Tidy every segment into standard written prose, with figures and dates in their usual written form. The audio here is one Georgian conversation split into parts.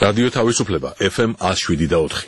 რადიო თავისუფლება FM 107.4.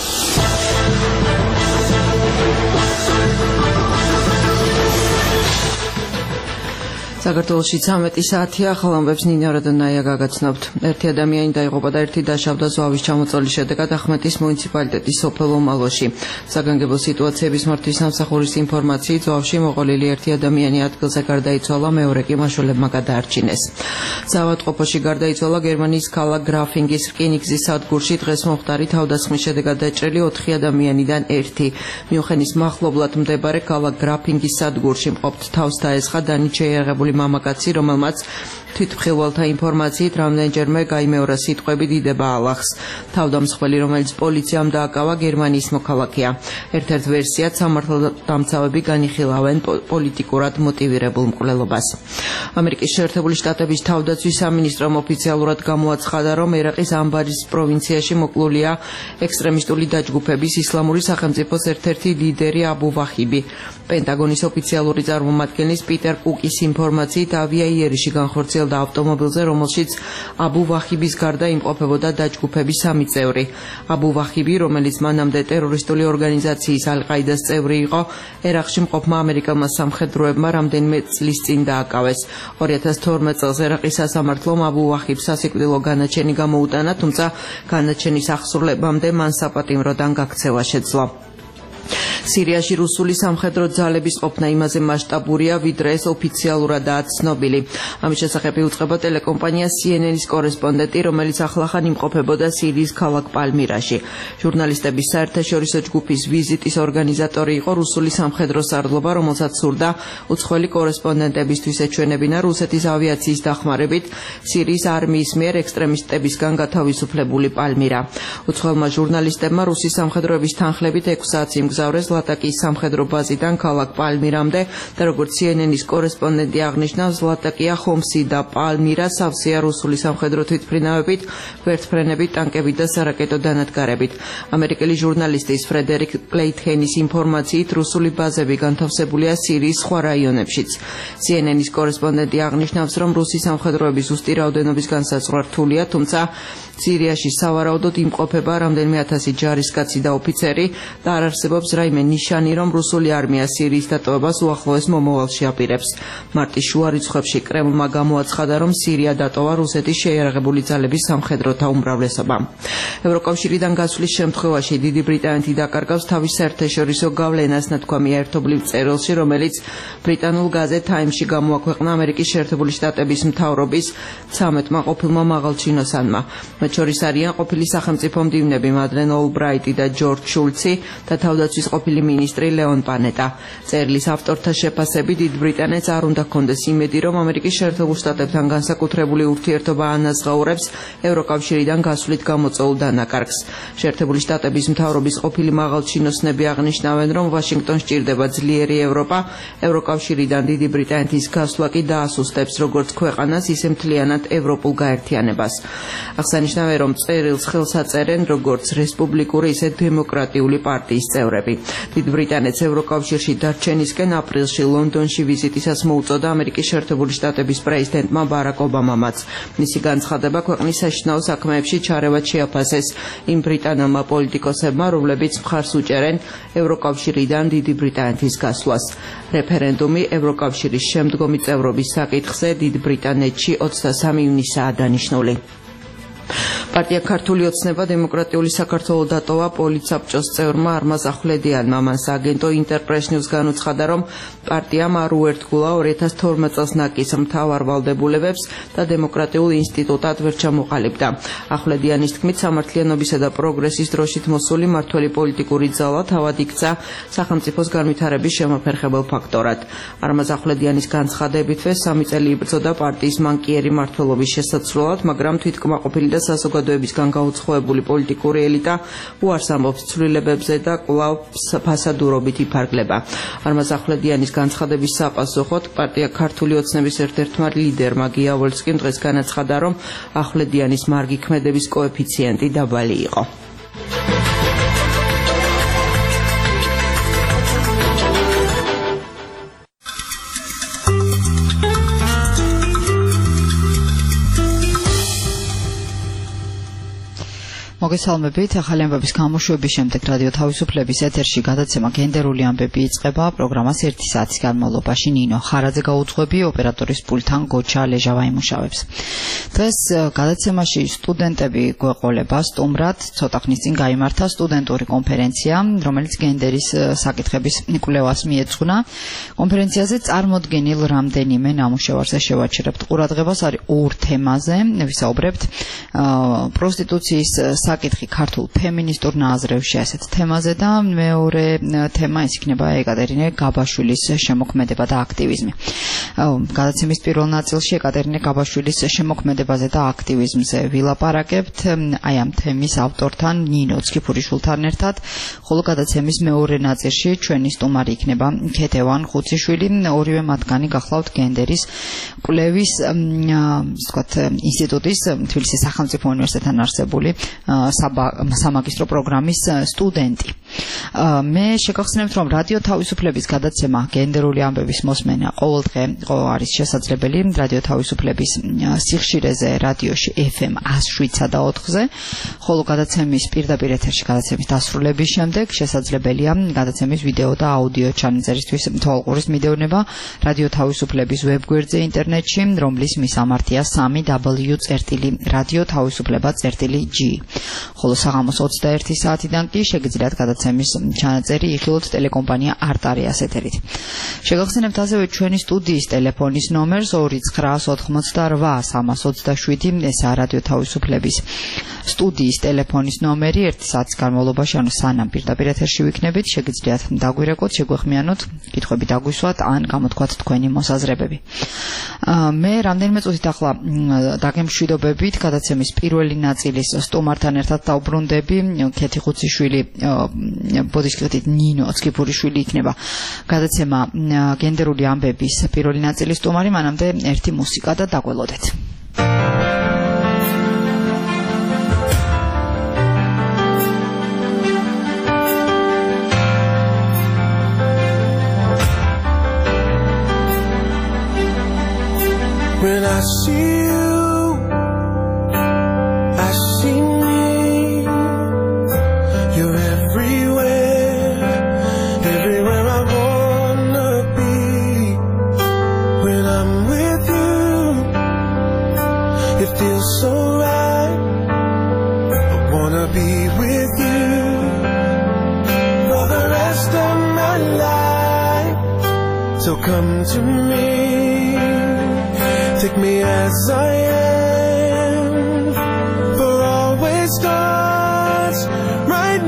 საქართველოში 13 საათია, ახალ ამბებს ნინა რადონაია გაგაცნობთ. ერთი ადამიანი დაიღუპა და ერთი დაშავდა ზვავის ჩამოწოლის შედეგად ახმეტის მუნიციპალიტეტის სოფელ ომალოში. საგანგებო სიტუაციების მართვის სამსახურის ინფორმაციით, ზვავში მოყოლილი ერთი ადამიანი ადგილზე გარდაიცვალა, მეორე კი მაშველებმა გადაარჩინეს. საავადმყოფოში გარდაიცვალა გერმანიის ქალაქ გრაფინგის რკინიგზის სადგურში დღეს მომხდარი თავდასხმის შედეგად დაჭრილი 4 ადამიანიდან ერთი. მიუხედნის მახლობლად მდებარე ქალაქ გრაფინგის სადგურში მყოფთ თავს დაესხა დანით შეიარაღებული მამაკაცი, რომელმაც თვითმხილველთა ინფორმაციით რამდენჯერმე გაიმეორა სიტყვები დიდება ალახს. თავდამსხმელი, რომელიც პოლიციამ დააკავა, გერმანიის მოქალაქეა. ერთ-ერთ ვერსიად სამართალდამცავები განიხილავენ პოლიტიკურად მოტივირებულ მკვლელობას. ამერიკის შეერთებული შტატების თავდაცვის სამინისტრომ ოფიციალურად გამოაცხადა, რომ ერაყის ამბარის პროვინციაში მოკლულია ექსტრემისტული დაჯგუფების ისლამური სახელმწიფოს ერთ-ერთი ლიდერი აბუ ვაჰიბი. პენტაგონის ოფიციალური წარმომადგენლის პიტერ კუკის ინფორმაციით ავიაიერიში განხორციელდა ავტომობილზე, რომელშიც აბუ ვაჰიბის გარდა იმყოფებოდა დაჯგუფების 3 წევრი. აბუ ვაჰიბი, რომელიც მანამდე ტერორისტული ორგანიზაციის ალ-ყაიდას წევრი იყო, ერაყში მყოფმა ამერიკელმა სამხედროებმა რამდენიმე წლის წინ დააკავეს. 2012 წელს ერაყის სასამართლომ აბუ ვაჰიბს სასიკვდილო განაჩენი გამოუტანა, თუმცა განაჩენის აღსრულებამდე მან საპატიმროდან გაქცევა შეძლო. სირიაში რუსული სამხედრო ძალების ყოფნა იმაზე მასშტაბურია, ვიდრე ეს ოფიციალურადაა ცნობილი. ამის შესახებ იუწყება ტელეკომპანია CNN-ის კორესპონდენტი, რომელიც ახლახან იმყოფებოდა სირიის ქალაქ პალმირაში. ჟურნალისტების საერთაშორისო ჯგუფის ვიზიტის ორგანიზატორი იყო რუსული სამხედრო სარდლობა, რომელსაც სურდა უცხოელი კორესპონდენტებისთვის ეჩვენებინა რუსეთის ავიაციის დახმარებით სირიის არმიის მიერ ექსტრემისტებისგან გათავისუფლებული პალმირა. უცხოელმა ჟურნალისტებმა რუსის სამხედროების თანხლებით 6 საათს იმგზავრეს ლატაკიის სამხედრო ბაზიდან ქალაქ პალმირამდე და როგორც CNN-ის კორესპონდენტი აღნიშნავს, ლატაკია, ხომსი და პალმირა სავსეა რუსული სამხედრო თვითმფრინავებით, ვერტმფრენებით, ტანკებით და სარაკეტო დანადგარებით. ამერიკელი ჟურნალისტის ფრედერიკ პლეითენის ინფორმაციით, რუსული ბაზები განთავსებულია სირიის სხვა რაიონებშიც. CNN-ის კორესპონდენტი აღნიშნავს, რომ რუსი სამხედროების ზუსტი რაოდენობის განსაზღვრა რთულია, თუმცა სირიაში სავარაუდოდ იმყოფება რამდენიმე 1000 ჯარისკაცი და ოფიცერი და არ არსებობს რაიმე ნიშანი, რომ რუსული არმია სირიის დატოვებას უახლოეს მომავალში აპირებს. მარტის შუა რიცხვებში კრემლმა გამოაცხადა, რომ სირია დატოვა რუსეთის შეიარაღებული ძალების სამხედროთა უმრავლესობამ. ევროკავშირიდან გასვლის შემთხვევაში დიდი ბრიტანეთი დაკარგავს თავის საერთაშორისო გავლენას, ნათქვამია ერთობლივ წერილში, რომელიც ბრიტანულ გაზეთ Times-ში გამოაქვეყნა ამერიკის შეერთებული შტატების მთავრობის 13-მა ყოფილმა მაღალჩინოსანმა. მათ შორის არიან ყოფილი სახელმწიფო მდივნები მადლენ ოლბრაიტი და ჯორჯ შულცი და თავდაცვის ყოფილი მინისტრი ლეონ პანეტა. წერილის ავტორთა შეფასებით, დიდ ბრიტანეთს არ უნდა ჰქონდეს იმედი, რომ ამერიკის შეერთებულ შტატებთან განსაკუთრებული ურთიერთობა ანაზღაურებს ევროკავშირიდან გასვლით გამოწვეულ დანაკარგს. შეერთებული შტატების მთავრობის ყოფილი მაღალჩინოსნები აღნიშნავენ, რომ ვაშინგტონს სჭირდება ძლიერი ევროპა, ევროკავშირიდან დიდი ბრიტანეთის გასვლა კი დაასუსტებს როგორც ქვეყანას, ისე მთლიანად ევროპულ გაერთიანებას. აღსანიშნავია, რომ წერილს ხელს აწერენ როგორც რესპუბლიკური, ისე დემოკრატიული პარტიის წევრები. დიდ ბრიტანეთს ევროკავშირში დარჩენისკენ აპრილში ლონდონში ვიზიტისას მოუწოდა ამერიკის შეერთებული შტატების პრეზიდენტმა ბარაკ ობამამაც. მისი განცხადება ქვეყნის საშინაო საქმეებში ჩარევად შეაფასეს იმ ბრიტანელმა პოლიტიკოსებმა, რომლებიც მხარს უჭერენ ევროკავშირიდან დიდი ბრიტანეთის გასვლას. რეფერენდუმი ევროკავშირის შემდგომი წევრობის საკითხზე დიდ ბრიტანეთში 23 ივნისაა დანიშნული. პარტია ქართული ოცნება დემოკრატიული საქართველო დატოვა პოლიცაბჭოს წევრმა არმაზ ახვლედიანმა. მან სააგენტო ინტერპრეს ნიუს განუცხადა, რომ პარტიამ არ უერთგულა 2012 წელს ნაკის მთავარ ვალდებულებებს და დემოკრატიულ ინსტიტუტად ვერ ჩამოყალიბდა. ახვლედიანის თქმით, სამართლიანობისა და პროგრესის დროშით მოსული მართველი პოლიტიკური ძალა თავად იქცა სახელმწიფოს განვითარების შემოფერხებელ ფაქტორად. არმაზ ახვლედიანის განცხადებითვე 3 წელი იბრძოდა პარტიის მანკიერი მმართველობის შესაცვლელად, მაგრამ თვითკმაყოფილი და საზოგადოებისგან გაუცხოებული პოლიტიკური ელიტა უარს ამბობს ცვლილებებზე და კვლავ ფასადურობით იფარგლება. არმაზ ახვლედიანის განცხადების საპასუხოდ პარტია ქართული ოცნების ერთ-ერთმა ლიდერმა გია ვოლსკიმ დღეს განაცხადა, რომ ახვლედიანის მარგი ქმედების კოეფიციენტი დაბალი იყო. მოგესალმებით. ახალი ამბების გამოშვების შემდეგ რადიო თავისუფლების ეთერში გადაცემა გენდერული ამბები იწყება. პროგრამას 1 საათის განმავლობაში ნინო ხარაძე გაუძღვები, ოპერატორის პულტთან გოჩა ლეჟავა იმუშავებს. დღეს გადაცემაში სტუდენტები გვეყოლება სტუმრად. ცოტა ხნის წინ გაიმართა სტუდენტური კონფერენცია, რომელიც გენდერის საკითხების კვლევას მიეძღვნა. კონფერენციაზე წარმოდგენილ რამდენიმე ნამუშევარზე შევაჩერებთ ყურადღებას. არის ორ თემაზე ვისაუბრებთ. პროსტიტუციის საკითხი ქართულ ფემინისტურ ნაზრევში ასეთ თემაზე და მეორე თემა ის იქნება ეკატერინე გაბაშვილის შემოქმედება და აქტივიზმი. გადაცემის პირველ ნაწილში ეკატერინე გაბაშვილის შემოქმედებაზე და აქტივიზმზე ვილაპარაკებთ აი ამ თემის ავტორთან ნინო ცქიფურიშვილთან ერთად, ხოლო გადაცემის მეორე ნაწილში ჩვენი სტუმარი იქნება ქეთევან ხუციშვილი, ორივე მათგანი გახლავთ გენდერის კვლევის ინსტიტუტის თბილისის სახელმწიფო უნივერსიტეტთან არსებული სამაგისტრო პროგრამის სტუდენტი. მე შეგახსენებთ, რომ რადიო თავისუფლების გადაცემა გენდერული ამბების მოსმენა ყოველდღე არის შესაძლებელი რადიო თავისუფლების სიხშირეზე რადიოში FM 107.4-ზე, ხოლო გადაცემის პირდაპირ ეთერში გადაცემის დასრულების შემდეგ შესაძლებელია გადაცემის ვიდეო და აუდიო ჩანაწერისთვის თვალყურის მიდევნება რადიო თავისუფლების ვებგვერდზე ინტერნეტში, რომლის მისამართია www.radio-tavisupleba.g. ხოლო საღამოს 21 საათიდან კი შეგიძლიათ გადაცემის ჩანაწერი იხილოთ ტელეკომპანია არტარიას ეთერით. შეგახსენებთ ასევე ჩვენი სტუდიის ტელეფონის ნომერს 2988327. ესაა რადიო თავისუფლების სტუდიის ტელეფონის ნომერი. 1 საათის განმავლობაში, ანუ სანამ პირდაპირ ეთერში ვიქნებით, შეგიძლიათ დაგვირეკოთ, შეგვეხმიანოთ, კითხვები დაგვისვათ ან გამოთქვათ თქვენი მოსაზრებები. მე რამდენიმე წუთით ახლა დაგემშვიდობებით გადაცემის პირველი ნაწილის სტუმართან ერთად დავბრუნდები. ქეთი ხუციშვილი, ბოდიშკრიტით ნინო ცქიფურიშვილი იქნება გადაცემა გენდერული ამბების პირველი ნაწილის სტუმარი. მანამდე ერთი მუსიკა და დაგველოდეთ. When I see you, I see me. You're everywhere, everywhere I wanna be. When I'm with you, it feels so right. I wanna be with you for the rest of my life. So come to me. Take me as I am, for always starts right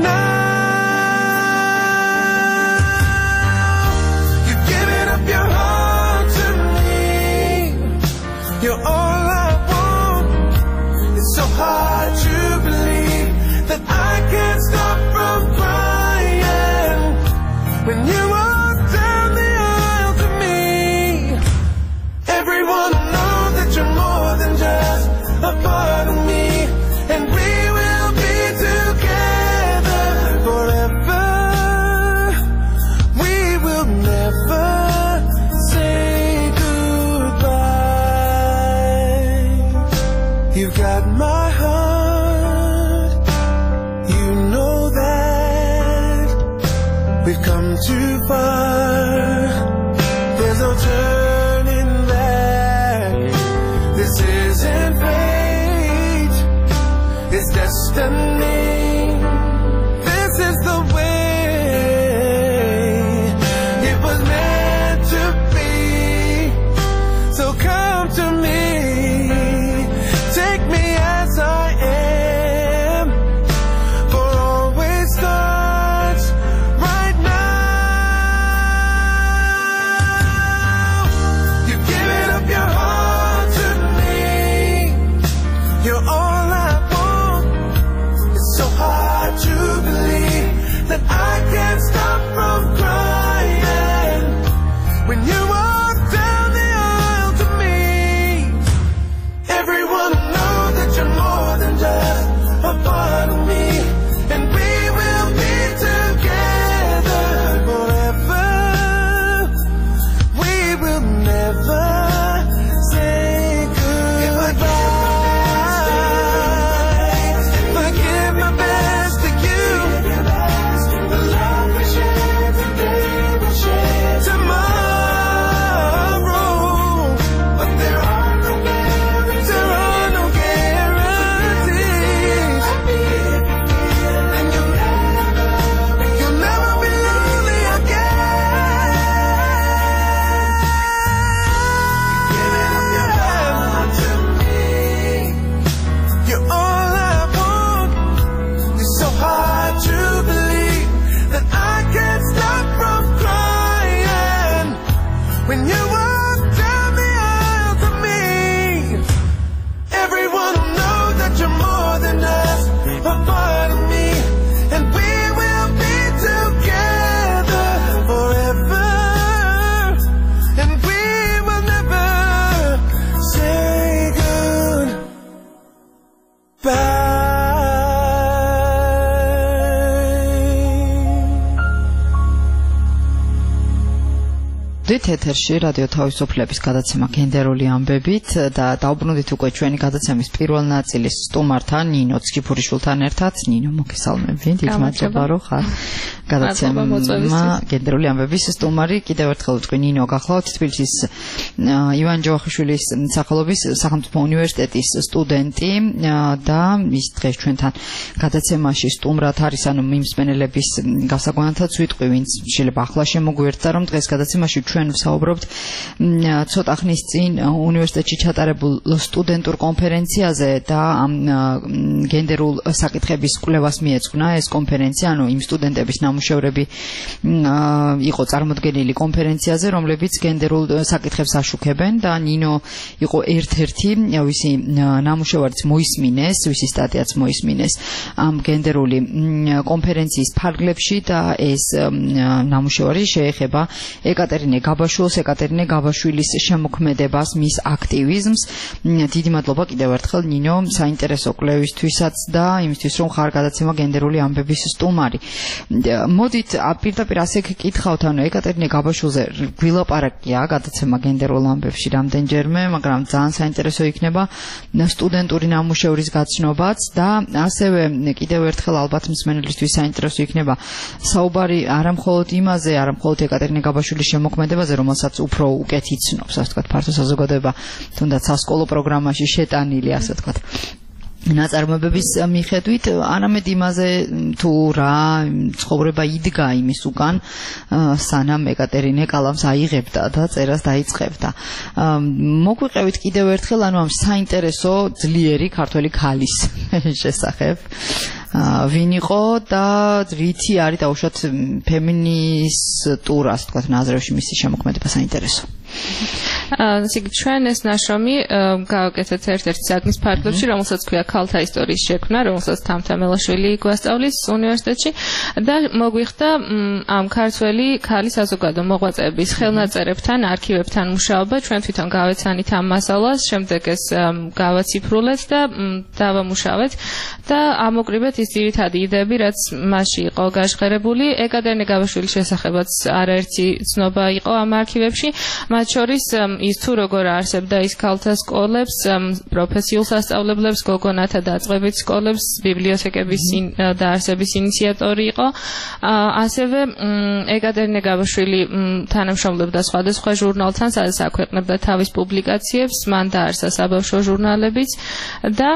now. You've given up your heart to me. You're all I want. It's so hard to believe that I can't stop from crying when you walk down the aisle to me. Everyone you're more than just a part of me, and we will be together forever. We will never say goodbye. You've got my heart, you know that. We've come too far, there's no turning back. This isn't fate, it's destiny. This is the way it was meant to be. So come to me, take me as I am, for always starts right now. ვდით ეთერში რადიო თავისუფლების გადაცემა გენდერული ამბებით და დავბრუნდით უკვე ჩვენი გადაცემის პირველ ნაწილის სტუმართან ნინო ციფურიშვილთან ერთად. ნინო, მოგესალმებით. იქ მადლობა რომ ხარ გადაცემა გენდერული ამბების სტუმარი. კიდევ ერთხელ ვთქვი ნინო გახლავთ თბილისის ივან ჯავახიშვილის სახელობის სახელმწიფო უნივერსიტეტის სტუდენტი და ის დღეს ჩვენთან გადაცემაში სტუმრად არის, ანუ მიმსმენელების გასაგვანათაც ვიტყვი, ვინც შეიძლება ახლა შემოგვიერთდა, რომ დღეს გადაცემაში ჩვენ ვსაუბრობთ ცოტა ხნის წინ უნივერსიტეტში ჩატარებულ სტუდენტურ კონფერენციაზე და ამ გენდერულ საკითხების კვლევას მიეძღვნა ეს კონფერენცია, ანუ იმ სტუდენტების ნამუშევრები იყო წარმოდგენილი კონფერენციაზე, რომლებიც გენდერულ საკითხებს აშუქებენ და ნინო იყო ერთ-ერთი, ვისი ნამუშევარიც მოისმინეს, ვისი სტატიაც მოისმინეს ამ გენდერული კონფერენციის ფარგლებში და ეს ნამუშევარი შეეხება ეკატერინე გაბაშვილის შემოქმედებას, მის აქტივიზმს. დიდი მადლობა კიდევ ერთხელ ნინო საინტერესო კვლევისთვისაც და იმისთვის, რომ ხარ გადაცემა გენდერული ამბების სტუმარი. მოდით პირდაპირ ასე გკითხავთ, ანუ ეკატერინე გაბაშვილზე გვილაპარაკია გადაცემა გენდერულ ამბებში რამდენჯერმე, მაგრამ ძალიან საინტერესო იქნება სტუდენტური ნამუშევრის გაცნობაც და ასევე კიდევ ერთხელ ალბათ მსმენელისთვის საინტერესო იქნება საუბარი არამხოლოდ იმაზე, არამხოლოდ ეკატერინე გაბაშვილის შემოქმედებაზე, რომელსაც უფრო უკეთ იცნობს, ასე ვთქვათ, ფართო საზოგადოება, თუნდაც სასკოლო პროგრამაში შეტანილი, ასე ვთქვათ, ნაწარმოებების მიხედვით, არამედ იმაზე თუ რა ცხოვრება იდგა იმის უკან, სანამ ეკატერინე კალამს აიღებდა და წერას დაიწყებდა. მოგვიყევით კიდევ ერთხელ, ანუ ამ საინტერესო ძლიერი ქართველი ქალის შესახებ. ვინ იყო და რითი არის დაუშვათ ფემინისტურ, ასე ვთქვათ, ნაზრებში მისი შემოქმედება საინტერესო. ჩვენ ეს ნაშრომი გავაკეთეთ ერთ-ერთ საგნის ფარგლებში, რომელსაც ქვია ქალთა ისტორიის შექმნა, რომელსაც თამთამელაშვილი გვასწავლის უნივერსიტეტში და მოგვიხდა ამ ქართველი ქალის საზოგადო მოღვაწეების ხელნაწერებთან, არქივებთან მუშაობა. ჩვენ თვითონ გავეცანით ამ მასალას, შემდეგ ეს გავაციფრულეთ და დავამუშავეთ და ამოკრიბეთ ის ძირითადი იდეები, რაც მასში იყო გაჟღერებული. ეკატერინე გაბაშვილის შესახებაც არაერთი ცნობა იყო ამ არქივებში, მათ შორის ის თუ როგორ არსებდა ის ქალთა სკოლებს, პროფესიულ სასწავლებლებს, გოგონათა დაწყებით სკოლებს, ბიბლიოთეკების დაარსების ინიციატორი იყო. ასევე ეკატერინე გაბაშვილი თანამშრომლობდა სხვადასხვა ჟურნალთან, სადაც აქვეყნებდა თავის პუბლიკაციებს, მან დაარსა საბავშვო ჟურნალებიც და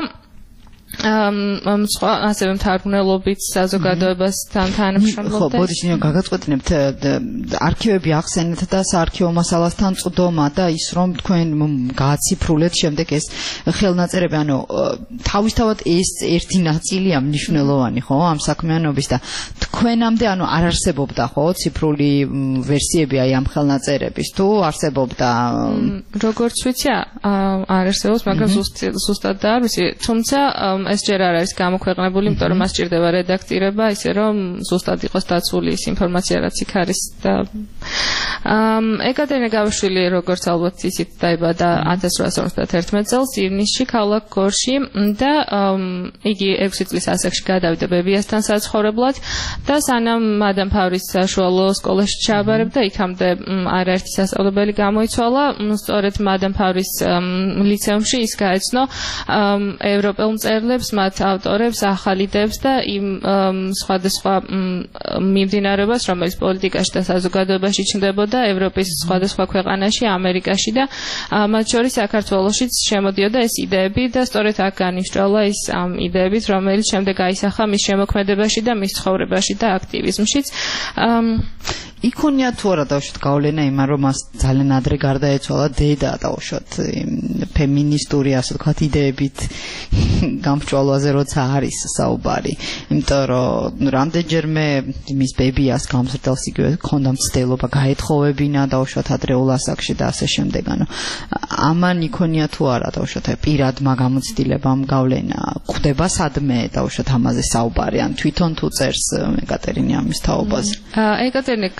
ასევე მთარგმნელობით საზოგადოებასთან თანამშრომლობდა. ხო, ბოდიშინო გაგაწყვეტინებთ არქივები ახსენეთ და საარქივო მასალასთან წვდომა და ის რომ თქვენ გააციფრულეთ შემდეგ ეს ხელნაწერები, ანუ თავისთავად ეს ერთი ნაწილია მნიშვნელოვანი, ხო, ამ საქმიანობის და თქვენამდე ანუ არ არსებობდა, ხო, ციფრული ვერსიები აი ამ ხელნაწერების, თუ არსებობდა? როგორც ვიცი, არ არსებობს, მაგრამ ზუსტად და არ ვიცი, თუმცა ეს ჯერ არ არის გამოქვეყნებული, იმიტომ რომ მას სჭირდება რედაქტირება, ისე რომ ზუსტად იყოს დაცული ის ინფორმაცია, რაც იქ არის და ეკატერინე გაბაშვილი, როგორც ალბათ იცით, დაიბადა 1851 წელს ივნისში ქალაქ გორში და იგი 6 წლის ასაკში გადავიდა ბებიასთან საცხოვრებლად და სანამ მადამ ფავრის საშუალო სკოლაში ჩააბარებდა, იქამდე არაერთი სასწავლებელი გამოიცვალა. სწორედ მადამ ფავრის ლიცეუმში ის გაეცნო ევროპელ მწერლებს, მათ ავტორებს, ახალ იდეებს და იმ სხვადასხვა მიმდინარეობას, რომელიც პოლიტიკაში და საზოგადოებაში ჩნდებოდა ევროპის სხვადასხვა ქვეყანაში, ამერიკაში და მათ შორის საქართველოშიც შემოდიოდა ეს იდეები და სწორედ აქ განისწვლა ის ამ იდეებით, რომელიც შემდეგ აისახა მის შემოქმედებაში და მის ცხოვრებაში და აქტივიზმშიც. იქონია თუ არა დავუშვათ გავლენა იმან, რომ მას ძალიან ადრე გარდაეცვალა დედა დავუშვათ ფემინისტური, ასე ვთქვათ, იდეებით გამჭვალვაზე როცა არის საუბარი, იმიტომ რომ რამდენჯერმე მის ბებიას გამზრდელს იგივე ქონდა მცდელობა გაეთხოვებინა დავუშვათ ადრეულ ასაკში და ასე შემდეგ. ანუ ამან იქონია თუ არა დავუშვათ პირადმა გამოცდილებამ გავლენა, ხდება სადმე დავუშვათ ამაზე საუბარი, ან თვითონ თუ წერს ეკატერინე ამის თაობაზე? ეკატერინე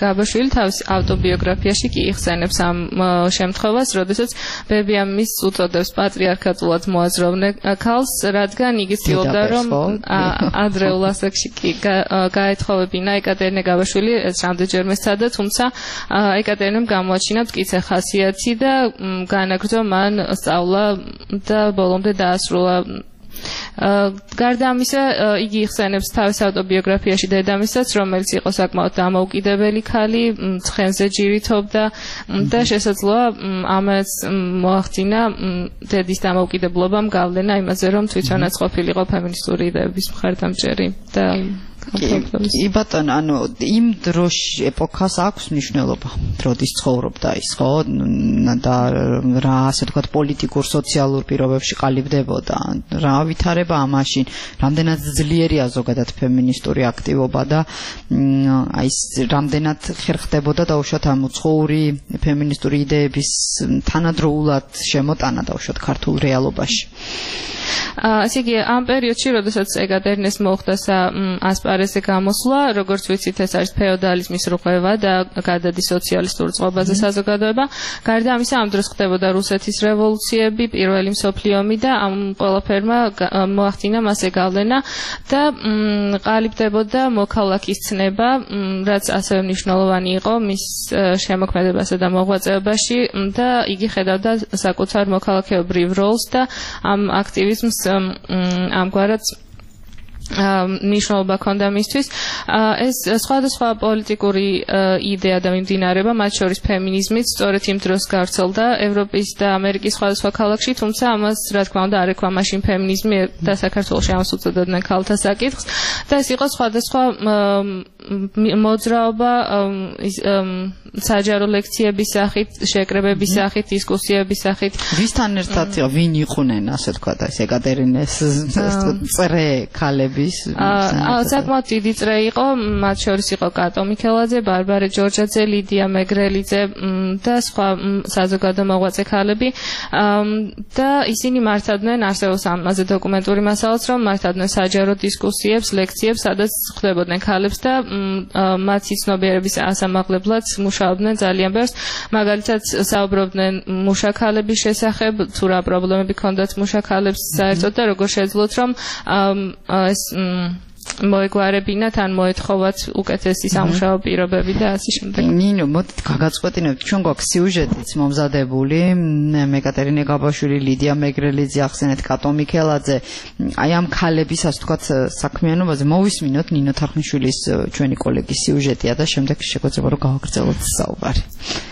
გაბაშვილი თავის ავტობიოგრაფიაში კი იხსენებს ამ შემთხვევას, როდესაც ბებია მის უწოდებს პატრიარქატულად მოაზროვნე ქალს, რადგან იგი ცდილობდა რომ ადრეულ ასაკში კი გაეთხოვებინა ეკატერინე გაბაშვილი ეს რამდენჯერმე სცადა, თუმცა ეკატერინემ გამოაჩინა მტკიცე ხასიათი და განაგრძო მან სწავლა და ბოლომდე დაასრულა. გარდა ამისა, იგი იხსენებს თავის ავტობიოგრაფიაში დედამისსაც, რომელიც იყო საკმაოდ დამოუკიდებელი ქალი, ცხენზე ჯირითობდა და შესაძლოა ამას მოახდინა დედის დამოუკიდებლობამ გავლენა იმაზე, რომ თვითონაც ყოფილიყო ფემინისტური იდეების მხარდამჭერი და კი ბატონო, ანუ იმ დროშ ეპოქას აქვს მნიშვნელობა, როდის ცხოვრობდა ის, ხო? და რა, ასე ვთქვათ, პოლიტიკურ, სოციალურ პირობებში ყალიბდებოდა. რა ვითარება ამაში, რამდენად ძლიერია ზოგადად ფემინისტური აქტივობა და აი ეს რამდენად ხერხდებოდა დაუშვათ ამ უცხოური ფემინისტური იდეების თანადროულად შემოტანა დაუშვათ ქართულ რეალობაში. ასე იგი ამ პერიოდში, როდესაც ეკატერინეს მოუხდა ასპარეზზე გამოსვლა, როგორც ვიცით, ეს არის ფეოდალიზმის რღვევა და გადადის სოციალისტურ წყობაზე საზოგადოება. გარდა ამისა, ამ დროს ხდებოდა რუსეთის რევოლუციები, პირველი მსოფლიო ომი და ამ ყველაფერმა მოახდინა მასზე გავლენა და ყალიბდებოდა მოქალაქის ცნება, რაც ასევე მნიშვნელოვანი იყო მის შემოქმედებასა და მოღვაწეობაში და იგი ხედავდა საკუთარ მოქალაქეობრივ როლს და ამ აქტივიზმს ამგვარად მნიშვნელობა ჰქონდა მისთვის. ეს სხვადასხვა პოლიტიკური იდეა და მიმდინარეობა, მათ შორის ფემინიზმიც, სწორედ იმ დროს გავრცელდა ევროპის და ამერიკის სხვადასხვა ქალაქში, თუმცა ამას, რა თქმა უნდა, არ ეკვა მაშინ ფემინიზმი და საქართველოში ამას უწოდებდნენ ქალთა საკითხს და ეს იყო სხვადასხვა მოძრაობა, საჯარო ლექციების სახით, შეკრებების სახით, დისკუსიების სახით. ვისთან ერთად ვინ იყვნენ, ასე ვთქვათ, ეს ეკატერინეს წრე ქალები? საკმაოდ დიდი წრე იყო, მათ შორის იყო კატო მიქელაძე, ბარბარე ჯორჯაძე, ლიდია მეგრელიძე და სხვა საზოგადო მოღვაწე ქალები და ისინი მართავდნენ, არსებობს ამაზე დოკუმენტური მასალაც, რომ მართავდნენ საჯარო დისკუსიებს, ლექციებს, სადაც ხვდებოდნენ ქალებს და მათი ცნობიერების ასამაღლებლად მუშაობდნენ ძალიან ბევრს, მაგალითად საუბრობდნენ მუშა ქალების შესახებ, თუ რა პრობლემები ჰქონდათ მუშა ქალებს საერთოდ და როგორ შეძლოთ რომ ეს მოეგვარებინათ ან მოეთხოვათ უკეთესი სამუშაო პირობები და ასე შემდეგ. ნინო, მოდით გაგაწყვეტინებთ, ჩვენ გვაქვს სიუჟეტიც მომზადებული, ეკატერინე გაბაშვილი, ლიდია მეგრელიძე ახსენეთ, კატო მიქელაძე, აი ამ ქალების, ასე ვთქვათ, საქმიანობაზე მოვისმინოთ ნინო თარხნიშვილის ჩვენი კოლეგის სიუჟეტია და შემდეგ შეგვეძლება რომ გავაგრძელოთ საუბარი.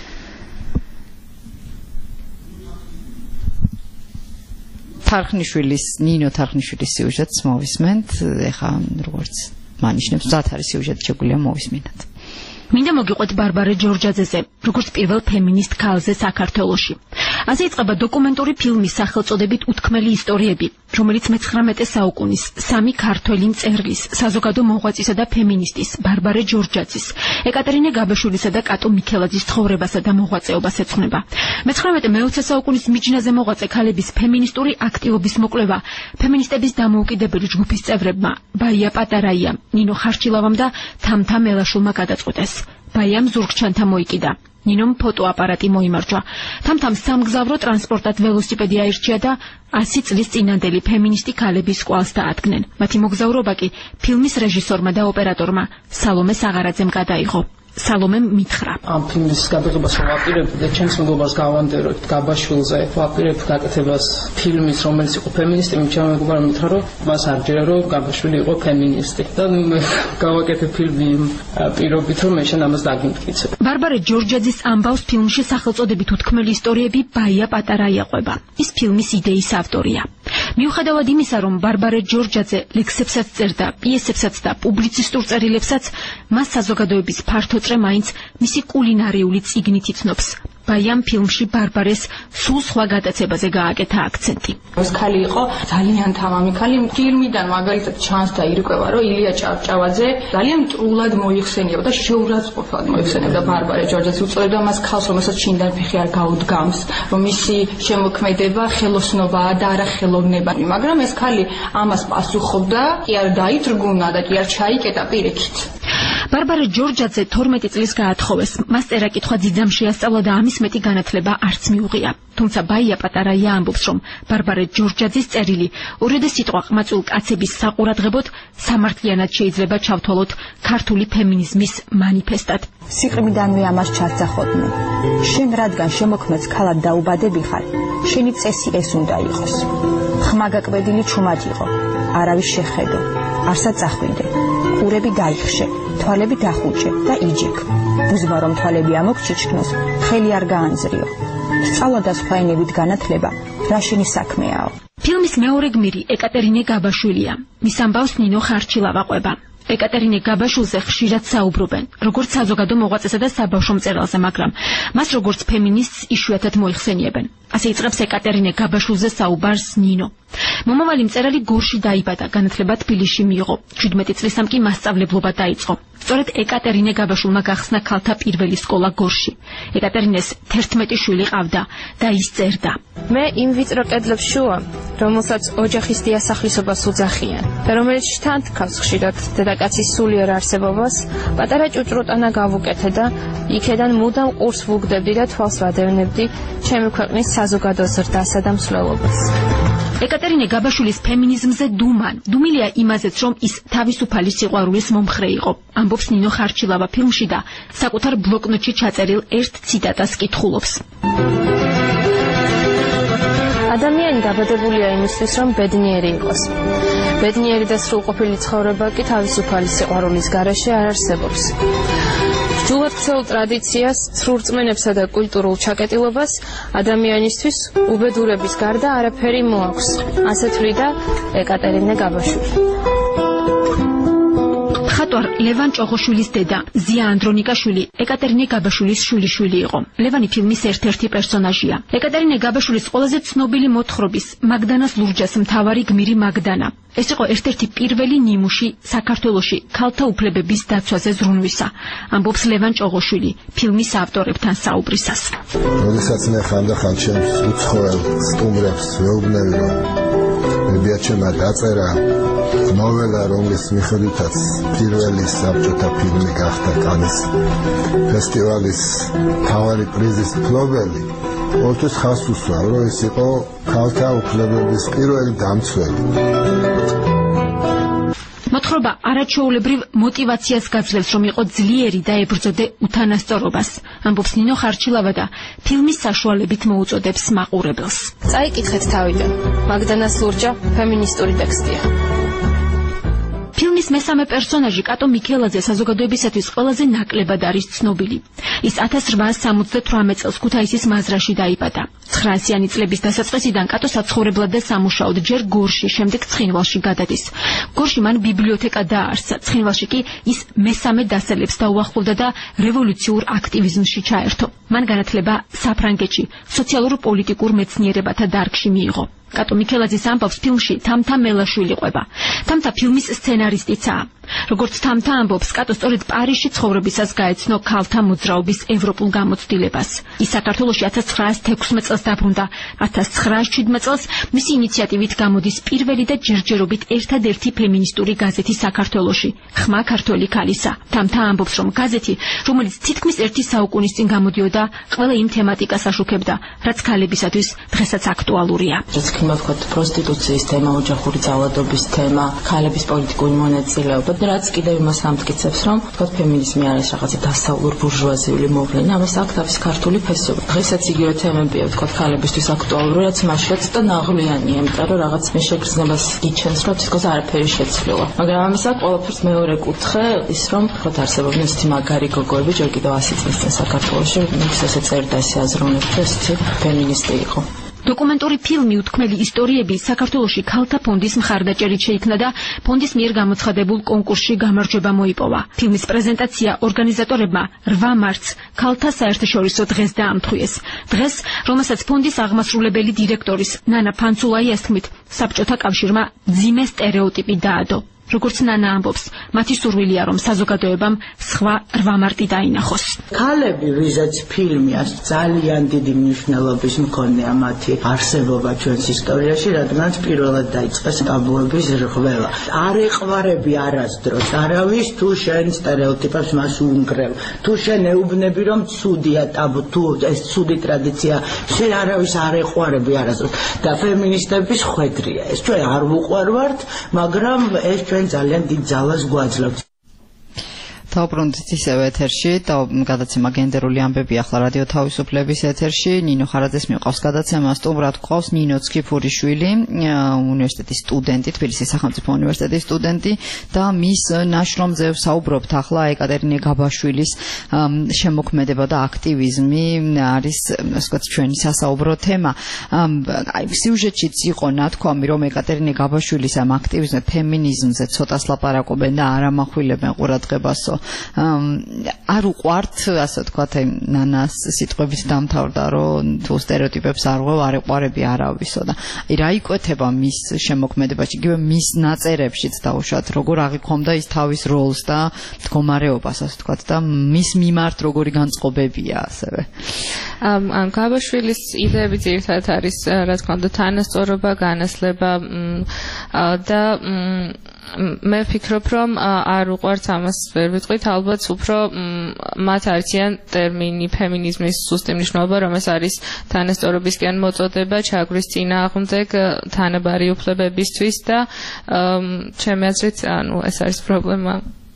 ნინო თარხნიშვილის სიუჟეტს მოვისმენთ, ეხლა როგორც მანიშნებს, მზად არის სიუჟეტი, შეგვიძლია მოვისმინოთ. მინდა მოგიყვეთ ბარბარე ჯორჯაძეზე, როგორც პირველ ფემინისტ ქალზე საქართველოში. ასე იწყება დოკუმენტური ფილმის სახელწოდებით უთქმელი ისტორიები, რომელიც მე-19 საუკუნის სამი ქართველი მწერლის, საზოგადო მოღვაწისა და ფემინისტის, ბარბარე ჯორჯაძის, ეკატერინე გაბაშვილისა და კატო მიქელაძის ცხოვრებასა და მოღვაწეობას ეძღვნება. მე-19 საუკუნის მიჯნაზე მოღვაწე ქალების ფემინისტური აქტივობის მოკვლევა ფემინისტების დამოუკიდებელი ჯგუფის წევრებმა, ბაია პატარაიამ, ნინო ხარჩილავამ და თამთა მელაშვილმა გადაწყვეტეს. ბაიამ ზურგჩანთა მოიკიდა. ნინომ ფოტოაპარატი მოიმარჯვა. თამთამ სამგზავრო ტრანსპორტად ველოსიპედი აირჩია და 100 წლის წინანდელი ფემინისტი ქალების კვალს დაადგნენ. მათი მოგზაურობა კი ფილმის რეჟისორმა და ოპერატორმა სალომე საღარაძემ გადაიღო. სალომემ მითხრა. ამ ფილმის გადაღებას ვაპირებ და ჩემს მეგობარს გავანდეროთ გაბაშვილზე, ვაპირებ გაკეთებას ფილმის, რომელიც იყო ფემინისტი, ჩემს მეგობარს მითხრა, რომ მას არ ჯერა რომ გაბაშვილი იყო ფემინისტი. და გავაკეთე ფილმი პირობით, რომ მე შენ ამას დაგიმტკიცებ. ბარბარე ჯორჯაძის ამბავს ფილმში სახელწოდებით უთქმელი ისტორიები ბაია პატარაია ყვება. ის ფილმის იდეის ავტორია. მიუხედავად იმისა, რომ ბარბარე ჯორჯაძე ლექსებსაც წერდა, პიესებსაც და პუბლიცისტურ წერილებსაც, მას საზოგადოების ფართო მაინც მისი კულინარიული წიგნით იცნობს. ბაიამ ფილმში ბარბარეს სულ სხვა გადაცებაზე გააკეთა აქცენტი. ეს ქალი იყო ძალიან თამამი ქალი. ფილმიდან მაგალითად ჩანს და ირკვევა, რომ ილია ჭავჭავაძე ძალიან მტრულად მოიხსენიება და შეურაცხყოფად მოიხსენებდა ბარბარე ჯორჯაძეს, უწოდებდა მას ქალს, რომელსაც შინდან ფეხი არ გაუდგამს, რომ მისი შემოქმედება ხელოსნობაა და არა ხელოვნება. მაგრამ ეს ქალი ამას პასუხობდა, კი არ დაიტრგუნა და კი არ ჩაიკეტა პირიქით. ბარბარა ჯორჯაძე 12 წლის გაათხოვეს. მას წერა კითხვა ძიძამ შეასწავლა და ამის მეტი განათლება არც მიუღია. თუმცა ბაია პატარაია ამბობს, რომ ბარბარა ჯორჯაძის წერილი ორიოდე სიტყვა ყმაწვილ კაცების საყურადღებოდ სამართლიანად შეიძლება ჩავთვალოთ ქართული ფემინიზმის მანიფესტად. სიყრმიდანვე ამას ჩასძახოდნენ. შენ რადგან შემოქმედს ქალად დაუბადები ხარ, შენი წესი ეს უნდა იყოს. ხმა გაკვედილი ჩუმად იყო, არავის შეხედო, არსად წახვიდე, ყურები დაიხშე, თვალები დახუჭე და იჯიქ. ბუზვა რომ თვალები ამოგჩიჩქნოს, ხელი არ გაანზრიო. სწავლა და სხვა ენებით განათლება რა შენი საქმეაო. ფილმის მეორე გმირი ეკატერინე გაბაშვილია. მის ამბავს ნინო ხარჩილავა ყვება. ეკატერინე გაბაშვილზე ხშირად საუბრობენ, როგორც საზოგადო მოღვაწესა და საბავშვო მწერალზე, მაგრამ მას როგორც ფემინისტს იშვიათად მოიხსენიებენ. ასე იწყებს ეკატერინე გაბაშვილზე საუბარს ნინო. მომავალი მწერალი გორში დაიბადა, განათლება თბილისში მიიღო. 17 წლისამ კი მასწავლებლობა დაიწყო. სწორედ ეკატერინე გაბაშვილმა გახსნა ქალთა პირველი სკოლა გორში. ეკატერინეს 11 შვილი ყავდა და ის წერდა. მე იმ ვიწრო კედლებს შუა, რომელსაც ოჯახის დიასახლისობას უძახიან და რომელიც შთანთქავს ხშირად დედაკაცის სულიერ არსებობას, პატარა ჭუჭრუტანა გავუკეთე და იქედან მუდამ ყურს ვუგდებდი და თვალს ვადევნებდი ჩემი ქვეყნის საზოგადო ზრდასა და მსვლელობას. ეკატერინე გაბაშვილის ფემინიზმზე დუმილია იმაზეც, რომ ის თავისუფალი სიყვარულის მომხრე იყო. ამბობს ნინო ხარჩილავა ფილმში და საკუთარ ბლოკნოტში ჩაწერილ ერთ ციტატას კითხულობს. ადამიანი დაბადებულია იმისთვის, რომ ბედნიერი იყოს. ბედნიერი და სრულყოფილი ცხოვრება კი თავისუფალი სიყვარულის გარეშე არ არსებობს. ჯულათქცეულ ტრადიციას, ცრურწმენებსა და კულტურულ ჩაკეტილობას ადამიანისთვის უბედურების გარდა არაფერი მოაქვს. ასე თვლიდა ეკატერინე გაბაშვილი. მხატვარ ლევან ჭოღოშვილის დედა ზია ანდრონიკაშვილი ეკატერინე გაბაშვილის შვილიშვილი იყო. ლევანი ფილმის ერთ-ერთი პერსონაჟია. ეკატერინე გაბაშვილის ყველაზე ცნობილი მოთხრობის მაგდანას ლურჯას მთავარი გმირი მაგდანა. ეს იყო ერთ-ერთი პირველი ნიმუში საქართველოში ქალთა უფლებების დაცვაზე ზრუნვისა. ამბობს ლევან ჭოღოშვილი ფილმის ავტორებთან საუბრისას. როდესაც მე ხანდახან ჩემს უცხოელ სტუმრებს ვეუბნები, რომ მებიაჩემა დაწერა ნოველა, რომლის მიხედვითაც პირველი საბჭოთა ფილმი გახდა კანის ფესტივალის მთავარი პრიზის მფლობელი, ორთვის ხას უსვა, რომ ის იყო ქალთა უფლებების პირველი დამცველი. მოთხრობა არაჩვეულებრივ მოტივაციას გაძლევს, რომ იყო ძლიერი და ებრძოდე უთანასწორობას. ამბობს ნინო ხარჩილავა და ფილმის საშუალებით მოუწოდებს მაყურებელს. წაიკითხეთ თავიდან. მაგდანას ლურჯა ფემინისტური ტექსტია. ფილმის მესამე პერსონაჟი კატო მიქელაძე საზოგადოებისათვის ყველაზე ნაკლებად არის ცნობილი. ის 1878 წელს ქუთაისის მაზრაში დაიბადა. 900-იანი წლების დასაწყისიდან კატო საცხოვრებლად და სამუშაოდ ჯერ გორში, შემდეგ ცხინვალში გადადის. გორში მან ბიბლიოთეკა დააარსა. ცხინვალში კი ის მესამე დასელებს დაუახლოვდა და რევოლუციურ აქტივიზმში ჩაერთო. მან განათლება საფრანგეთში, სოციალურ-პოლიტიკურ მეცნიერებათა დარგში მიიღო. კატო მიქელაძის ამბავს ფილმში თამთა მელაშვილი ყვება. თამთა ფილმის სცენარისტიცაა. როგორც თამთა ამბობს, კატო სწორედ პარიზში ცხოვრებისას გაეცნო ქალთა მოძრაობის ევროპულ გამოცდილებას. ის საქართველოში 1916 წელს დაბრუნდა. 1917 წელს მისი ინიციატივით გამოდის პირველი და ჯერჯერობით ერთადერთი ფემინისტური გაზეთი საქართველოში, ხმა ქართველი ქალისა. თამთა ამბობს, რომ გაზეთი, რომელიც თითქმის ერთი საუკუნის წინ გამოდიოდა, ყველა იმ თემატიკას აშუქებდა, რაც ქალებისათვის დღესაც აქტუალურია. ვთქვათ, პროსტიტუციის თემა, ოჯახური ძალადობის თემა, ქალების პოლიტიკური მონაწილეობა და რაც კიდევ იმას ამტკიცებს, რომ ვთქვათ, ფემინიზმი არის რაღაცა დასავლურ ბურჟუაზიული მოვლენა, ამას აქვს თავის ქართული ფესობა. დღესაც იგივე თემებია, ვთქვათ, ქალებისთვის აქტუალური, რაც მაშინაც და ნაღვლიანია, იმიტომ რომ რაღაც მე შეგრძნებას იჩენს, რომ თითქოს არაფერი შეცვლილა. მაგრამ ამას აქვს ყველაფერს მეორე კუთხე, ის რომ ვთქვათ, არსებობენ ისეთი მაგარი გოგოები, ჯერ კიდევ 100 წლის წინ საქართველოში, ის ესე წერდა, ესე აზროვნებდა, ესეთი ფემინისტი იყო. დოკუმენტური ფილმი უთქმელი ისტორიები საქართველოში ქალთა ფონდის მხარდაჭერით შეიქმნა და ფონდის მიერ გამოცხადებულ კონკურსში გამარჯვება მოიპოვა. ფილმის პრეზენტაცია ორგანიზატორებმა 8 მარტს ქალთა საერთაშორისო დღეს დაამთხვიეს. დღეს, რომელსაც ფონდის აღმასრულებელი დირექტორის ნანა ფანცულაიას თქმით, საბჭოთა კავშირმა ძიმე სტერეოტიპი დაადო. როგორც ნანა ამბობს, მათი სურვილია, რომ საზოგადოებამ სხვა 8 მარტი დაინახოს. ქალები, ვიზაც ფილმია, ძალიან დიდი მნიშვნელობის მქონეა მათი არსებობა ჩვენს ისტორიაში, რადგანაც პირველად დაიწყეს ტაბუების რღვევა. არ ეყვარები არასდროს არავის, თუ შენ სტერეოტიპებს მას უნგრევ, თუ შენ ეუბნები, რომ ცუდია ტაბუ, თუ ეს ცუდი ტრადიცია, შენ არავის არ ეყვარები არასდროს. და ფემინისტების ხვედრია ეს. ჩვენ არ ვუყვარვართ, მაგრამ ეს ჩვენ ძალიან დიდ ძალას გვაძლევს. თავბრუნდით ისევ ეთერში და გადაცემა გენდერული ამბები ახლა რადიო თავისუფლების ეთერში. ნინო ხარაძეს მიყვავს გადაცემა, სტუმრად გვყავს ნინო ცქიფურიშვილი, უნივერსიტეტის სტუდენტი, თბილისის სახელმწიფო უნივერსიტეტის სტუდენტი და მის ნაშრომზე ვსაუბრობთ ახლა. ეკატერინე გაბაშვილის შემოქმედება და აქტივიზმი არის, ასე ვთქვათ, ჩვენი სასაუბრო თემა. სიუჟეტშიც იყო ნათქვამი, რომ ეკატერინე გაბაშვილის ამ აქტივიზმზე, ფემინიზმზე ცოტას ლაპარაკობენ და არ ამახვილებენ ყურადღებასო. არ უყვართ, ასე ვთქვათ, ნანას სიტყვებით დამთავრდა, რომ თუ სტერეოტიპებს არ ღვევ, არ ეყვარები არავისო და რა იკვეთება მის შემოქმედებაში, იგივე მის ნაწერებშიც დაუშვათ, როგორ აღიქვამდა ის თავის როლს და მდგომარეობას, ასე ვთქვათ, და მის მიმართ როგორი განწყობებია ასევე. ამ გაბაშვილის იდეები ძირითადად არის, რა თქმა უნდა, თანასწორობა, განასლება და მე ვფიქრობ, რომ არ უყვართ ამას ვერ ვიტყვით, ალბათ უფრო მათ არციან ტერმინი ფემინიზმის ზუსტი მნიშვნელობა, რომ ეს არის თანასწორობისკენ მოწოდება, ჩაგვრის წინააღმდეგ თანაბარი უფლებებისთვის და ჩემი აზრით, ეს არის პრობლემა.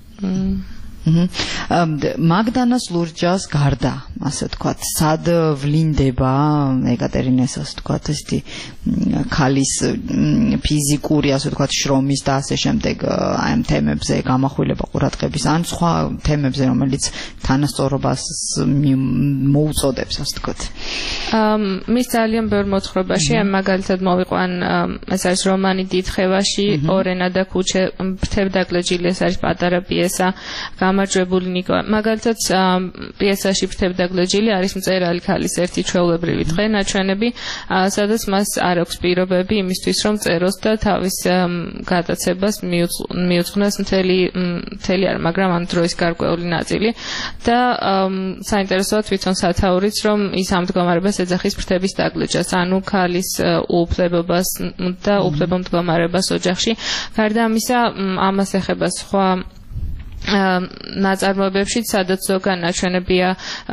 მაგდანას ლურჯას გარდა, ასე ვთქვათ, სად ვლინდება ეკატერინეს, ასე ვთქვათ, ესეთი ქალის ფიზიკური, ასე ვთქვათ, შრომის და ასე შემდეგ აი ამ თემებზე გამახვილება ყურადღების, ან სხვა თემებზე, რომელიც თანასწორობას მოუწოდებს, ასე ვთქვათ. მის ძალიან ბევრ მოთხრობაში, მაგალითად მოვიყვან, ეს არის რომანი დიდხევაში, ორენა და ქუჩე, ფრთებდაგლეჯილი, ეს არის პატარა პიესა, გამარჯვებული ნიკო. მაგალითად, პიესაში ფრთებდაგლეჯილი არის მწერალი ქალის ერთი ჩვეულებრივი დღე, ნაჩვენები, სადაც მას არ აქვს პირობები იმისთვის, რომ წეროს და თავის გადაცებას მიუძღვნას მთელი არ, მაგრამ ამ დროის გარკვეული ნაწილი და საინტერესოა თვითონ სათაურიც, რომ ის ამ მდგომარებას ეძახის ფრთების დაგლეჯას, ანუ ქალის უფლებობას და უფლებამდგომარებას ოჯახში. გარდა ამისა, ამას ეხება სხვა ნაწარმოებებში, სადაც ზოგან ნაჩვენებია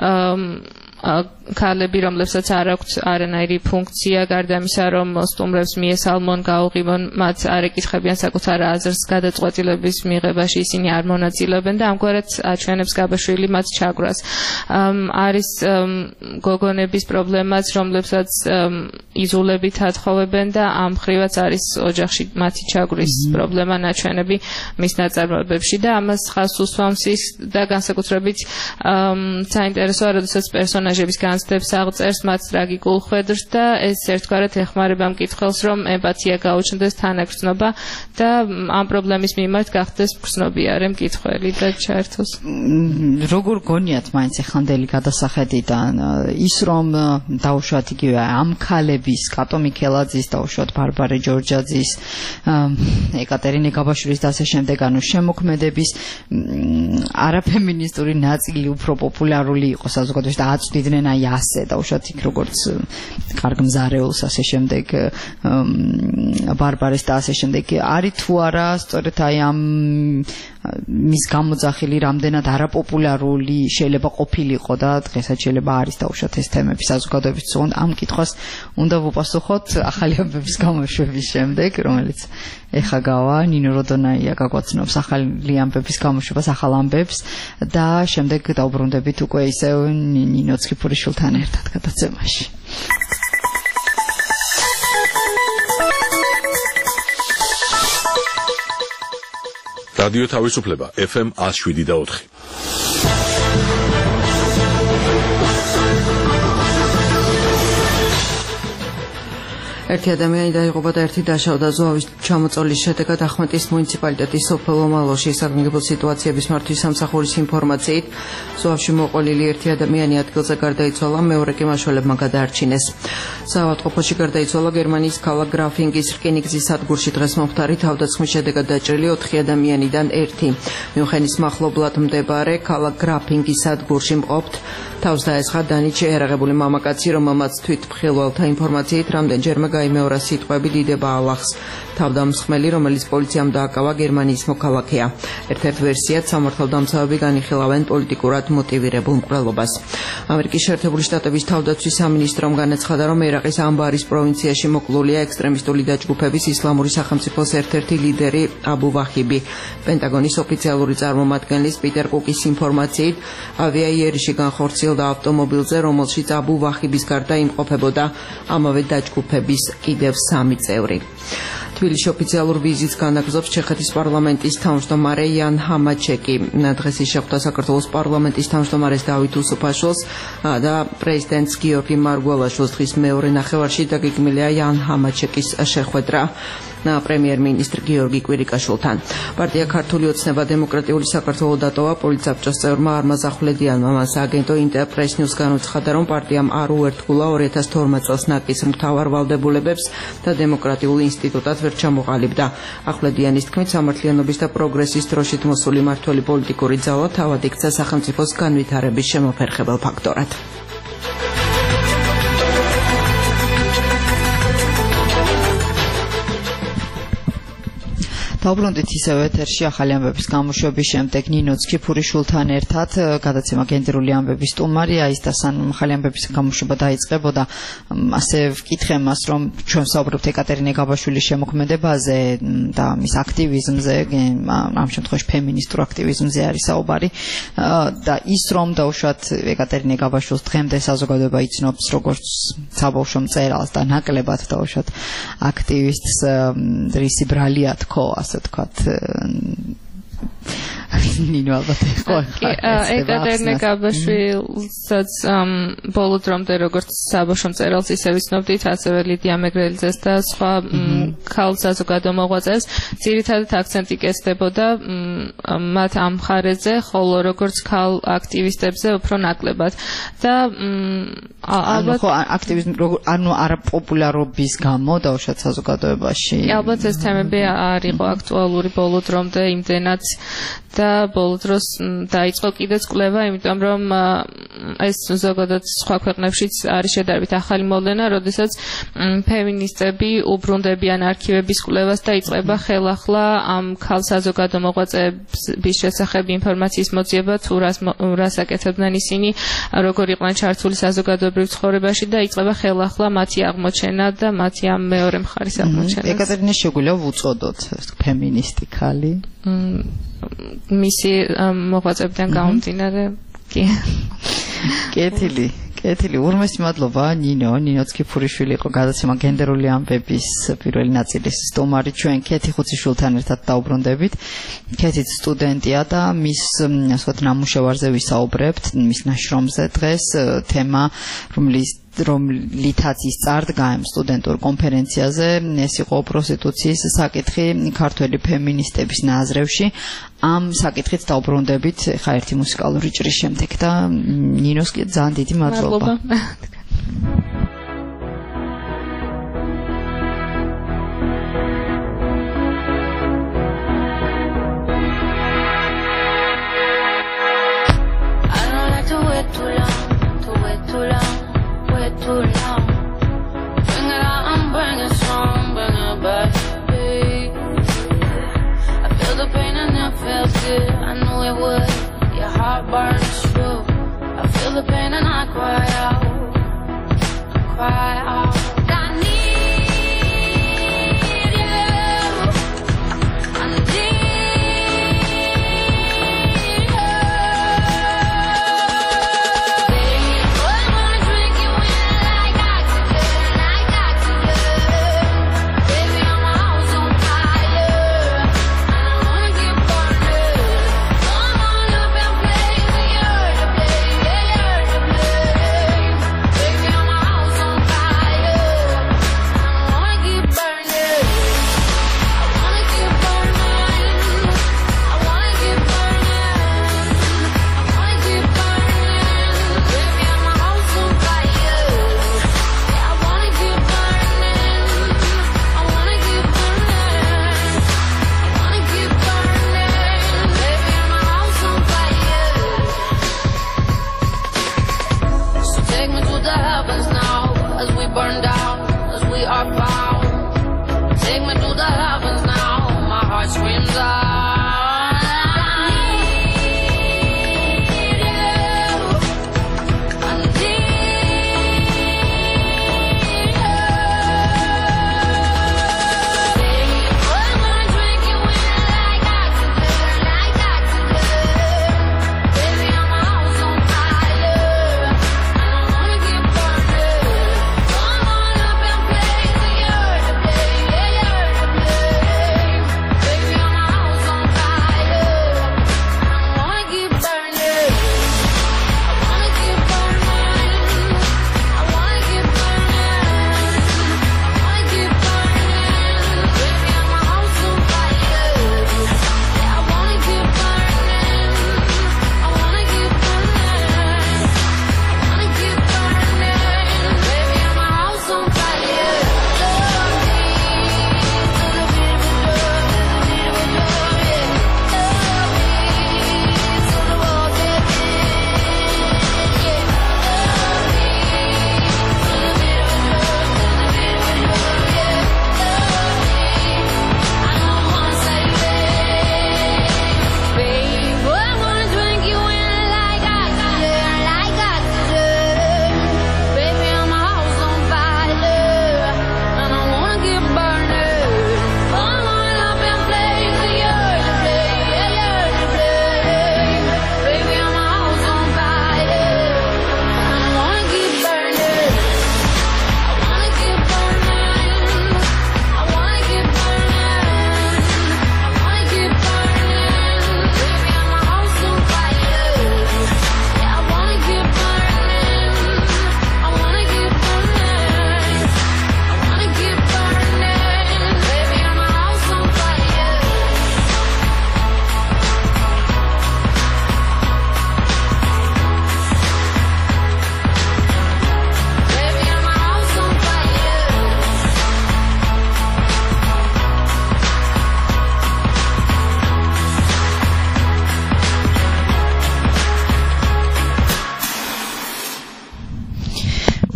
ქალები, რომლებსაც არ აქვთ არანაირი ფუნქცია, გარდა ამისა, რომ სტუმრებს მიესალმონ, გაუღიმონ, მათ არ ეკითხებიან საკუთარ აზრს გადაწყვეტილების მიღებაში, ისინი არ მონაწილეობენ და ამგვარად აჩვენებს გაბაშვილი მათ ჩაგვრას. არის გოგონების პრობლემაც, რომლებსაც იზოლებით ათხოვებენ და ამ მხრივაც არის ოჯახში მათი ჩაგვრის პრობლემა ნაჩვენები მის ნაწარმოებებში და ამას ხაზს უსვამს ის და განსაკუთრებით საინტერესოა, როდესაც პერსონაჟების განცდებს აღწერს მათ ტრაგიკულ ხვედრს და ეს ერთგვარად ეხმარება მკითხველს, რომ ემპათია გაუჩნდეს, თანაგრძნობა და ამ პრობლემის მიმართ გახდეს მგრძნობიარე მკითხველი და ჩაერთოს. როგორ გონიათ მაინც ეხანდელი გადასახედიდან ის, რომ დაუშვათ იგივე ამ ქალების, კატო მიქელაძის, დაუშვათ ბარბარე ჯორჯაძის, ეკატერინე გაბაშვილის და ასე შემდეგ, ანუ შემოქმედების არაფემინისტური ნაწილი უფრო პოპულარული იყო საზოგადოებაში და აწვდიდნენ აი ასე დაუშვათ იქ როგორც კარგ მზარეულს ასე შემდეგ ბარბარეს და ასე შემდეგ არის თუ არა სწორედ აი ამ მის გამოძახილი რამდენად არაპოპულარული შეიძლება ყოფილიყო და დღესაც შეიძლება არის დაუშვათ ეს თემები საზოგადოებისთვის ამ კითხვას უნდა ვუპასუხოთ ახალი ამბების გამოშვების შემდეგ რომელიც ეხა გავა ნინო როდონაია გაგვაცნობს ახალი ამბების გამოშვებას ახალ ამბებს და შემდეგ დავბრუნდებით უკვე ისევ ნინო ცქიფურიშვილთან ერთად გადაცემაში. რადიო თავისუფლება FM 107.4. ერთი ადამიანი დაიღუპა და ერთი დაშავდა ზვავის ჩამოწოლის შედეგად ახმეტის მუნიციპალიტეტის სოფელ ომალოში. საგანგებო სიტუაციების მართვის სამსახურის ინფორმაციით ზვავში მოყოლილი ერთი ადამიანი ადგილზე გარდაიცვალა, მეორე კი მაშველებმა გადაარჩინეს. საავადმყოფოში გარდაიცვალა გერმანიის ქალაქ გრაფინგის რკინიგზის სადგურში დღეს მომხდარი თავდასხმის შედეგად დაჭრილი 4 ადამიანიდან ერთი. მიუნხენის მახლობლად მდებარე ქალაქ გრაფინგის სადგურში მყოფთ თავს დაესხა დანიჩი ერაღებული მამაკაცი, რომელმაც თვითმხილველთა ინფორმაციით რამდენჯერმე გაიმეორა სიტყვები დიდება ალახს. თავდამსხმელი, რომელიც პოლიციამ დააკავა, გერმანიის მოქალაქეა. ერთ-ერთ ვერსიად სამართალდამცავები განიხილავენ პოლიტიკურად მოტივირებულ მკვლელობას. ამერიკის შეერთებული შტატების თავდაცვის სამინისტრომ განაცხადა, რომ ერაყის ამბარის პროვინციაში მოკლულია ექსტრემისტული დაჯგუფების ისლამური სახელმწიფოს ერთ-ერთი ლიდერი აბუ ვაჰიბი. პენტაგონის ოფიციალური წარმომადგენლის პიტერ კუკის ინფორმაციით, ავიაიერიში განხორციელდა ავტომობილზე, რომელშიც აბუ ვაჰიბის გარდა იმყოფებოდა ამავე დაჯგუფების კიდევ 3 წევრი. თბილისში ოფიციალურ ვიზიტს განაგრძობს ჩეხეთის პარლამენტის თავმჯდომარე იან ჰამაჩეკი. დღეს ის შეხვდა საქართველოს პარლამენტის თავმჯდომარეს დავით უსუფაშვილს და პრეზიდენტს გიორგი მარგველაშვილს. დღის მეორე ნახევარში დაგეგმილია იან ჰამაჩეკის შეხვედრა პრემიერ-მინისტრ გიორგი კვირიკაშვილთან. პარტია ქართული ოცნება დემოკრატიული საქართველო დატოვა პოლიცაბჭოს წევრმა არმაზ ახვლედიანმა. მას აგენტო ინტერპრეს ნიუს განუცხადა, რომ პარტიამ არ უერთგულა 2012 წელს ნაკის მთავარ ვალდებულებებს და დემოკრატიულ ინსტიტუტად ვერ ჩამოყალიბდა. ახვლედიანის თქმით, სამართლიანობის და პროგრესის დროშით მოსული მმართველი პოლიტიკური ძალა თავად იქცა სახელმწიფოს განვითარების შემოფერხებელ ფაქტორად. დავბრუნდით ისევ ეთერში ახალი ამბების გამოშვების შემდეგ ნინო ცქიფურიშვილთან ერთად გადაცემა გენდერული ამბების სტუმარი ის და სანამ ახალი ამბების გამოშვება დაიწყებოდა ასე ვკითხე მას რომ ჩვენ საუბრობთ ეკატერინე გაბაშვილის შემოქმედებაზე და მის აქტივიზმზე ამ შემთხვევაში ფემინისტურ აქტივიზმზე არის საუბარი და ის რომ დაუშვათ ეკატერინე გაბაშვილს დღემდე საზოგადოება იცნობს როგორც საბავშვო მწერალს და ნაკლებად დაუშვათ აქტივისტს რისი ბრალია თქო ასე თქვათ ნინო ალბათ ეკატერინე გაბაშვილსაც ბოლო დრომდე როგორც საბავშვო მწერალს ისე ვიცნობდით, ასევე ლიდია მეგრელიძეს და სხვა ქალ საზოგადო მოღვაწეებს. ძირითადად აქცენტი კეთდებოდა მათ ამ მხარეზე, ხოლო როგორც ქალ აქტივისტებზე უფრო ნაკლებად და ალბათ აქტივიზმი ანუ არაპოპულარობის გამო დაუშვათ საზოგადოებაში. ალბათ ეს თემები არ იყო აქტუალური ბოლო დრომდე იმდენად და ბოლო დროს დაიწყო კიდეც კვლევა, იმიტომ რომ ეს ზოგადად სხვა ქვეყნებშიც არის შედარებით ახალი მოვლენა, როდესაც ფემინისტები უბრუნდებიან არქივების კვლევას და იწყება ხელახლა ამ ქალ საზოგადო მოღვაწეების შესახებ ინფორმაციის მოძიება, თუ რას აკეთებდნენ ისინი, როგორ იყვნენ ჩართული საზოგადოებრივ ცხოვრებაში და იწყება ხელახლა მათი აღმოჩენა და მათი ამ მეორე მხარის აღმოჩენა. ეკატერინე შეგვიძლია ვუწოდოთ ფემინისტი ქალი? მისი მოღვაწეებიდან გამომდინარე კი. კეთილი ურმესი მადლობა ნინო ცქიფურიშვილი იყო გადაცემა გენდერული ამბების პირველი ნაწილის სტუმარი. ჩვენ ქეთი ხუციშვილთან ერთად დავბრუნდებით. ქეთიც სტუდენტია და მის ასე ვთქვათ ნამუშევარზე ვისაუბრებთ, მის ნაშრომზე დღეს თემა რომლითაც ის წარდგა ამ სტუდენტურ კონფერენციაზე, ეს იყო პროსტიტუციის საკითხი ქართველი ფემინისტების ნაზრევში. ამ საკითხით დავბრუნდებით ხა ერთი მუსიკალური ჭრის შემდეგ და ნინოს კი ძალიან დიდი მადლობა. I knew it would. Your heart burns true. I feel the pain and I cry out. Cry out. I need you. I need you. Boy, I wanna drink you when I like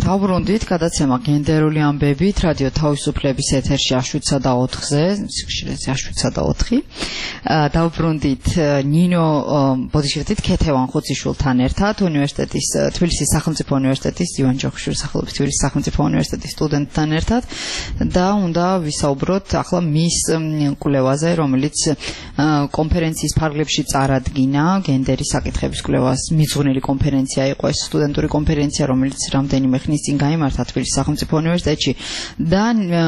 დავბრუნდით გადაცემა გენდერული ამბებით რადიო თავისუფლების ეთერში 7:04-ზე, სიხშირეზე 7:04. დავბრუნდით ნინო ბოდიშევიძით ქეთევან ხუციშვილთან ერთად უნივერსიტეტის თბილისის სახელმწიფო უნივერსიტეტის ივან ჯოხიშვილის სახელობის თბილისის სახელმწიფო უნივერსიტეტის სტუდენტთან ერთად და უნდა ვისაუბროთ ახლა მის კვლევაზე, რომელიც კონფერენციის ფარგლებში წარადგინა გენდერის საკითხების კვლევას მიძღვნილი კონფერენცია იყო ეს სტუდენტური კონფერენცია, რომელიც რამდენიმე ხნის წინ გაიმართა თბილისის სახელმწიფო უნივერსიტეტში და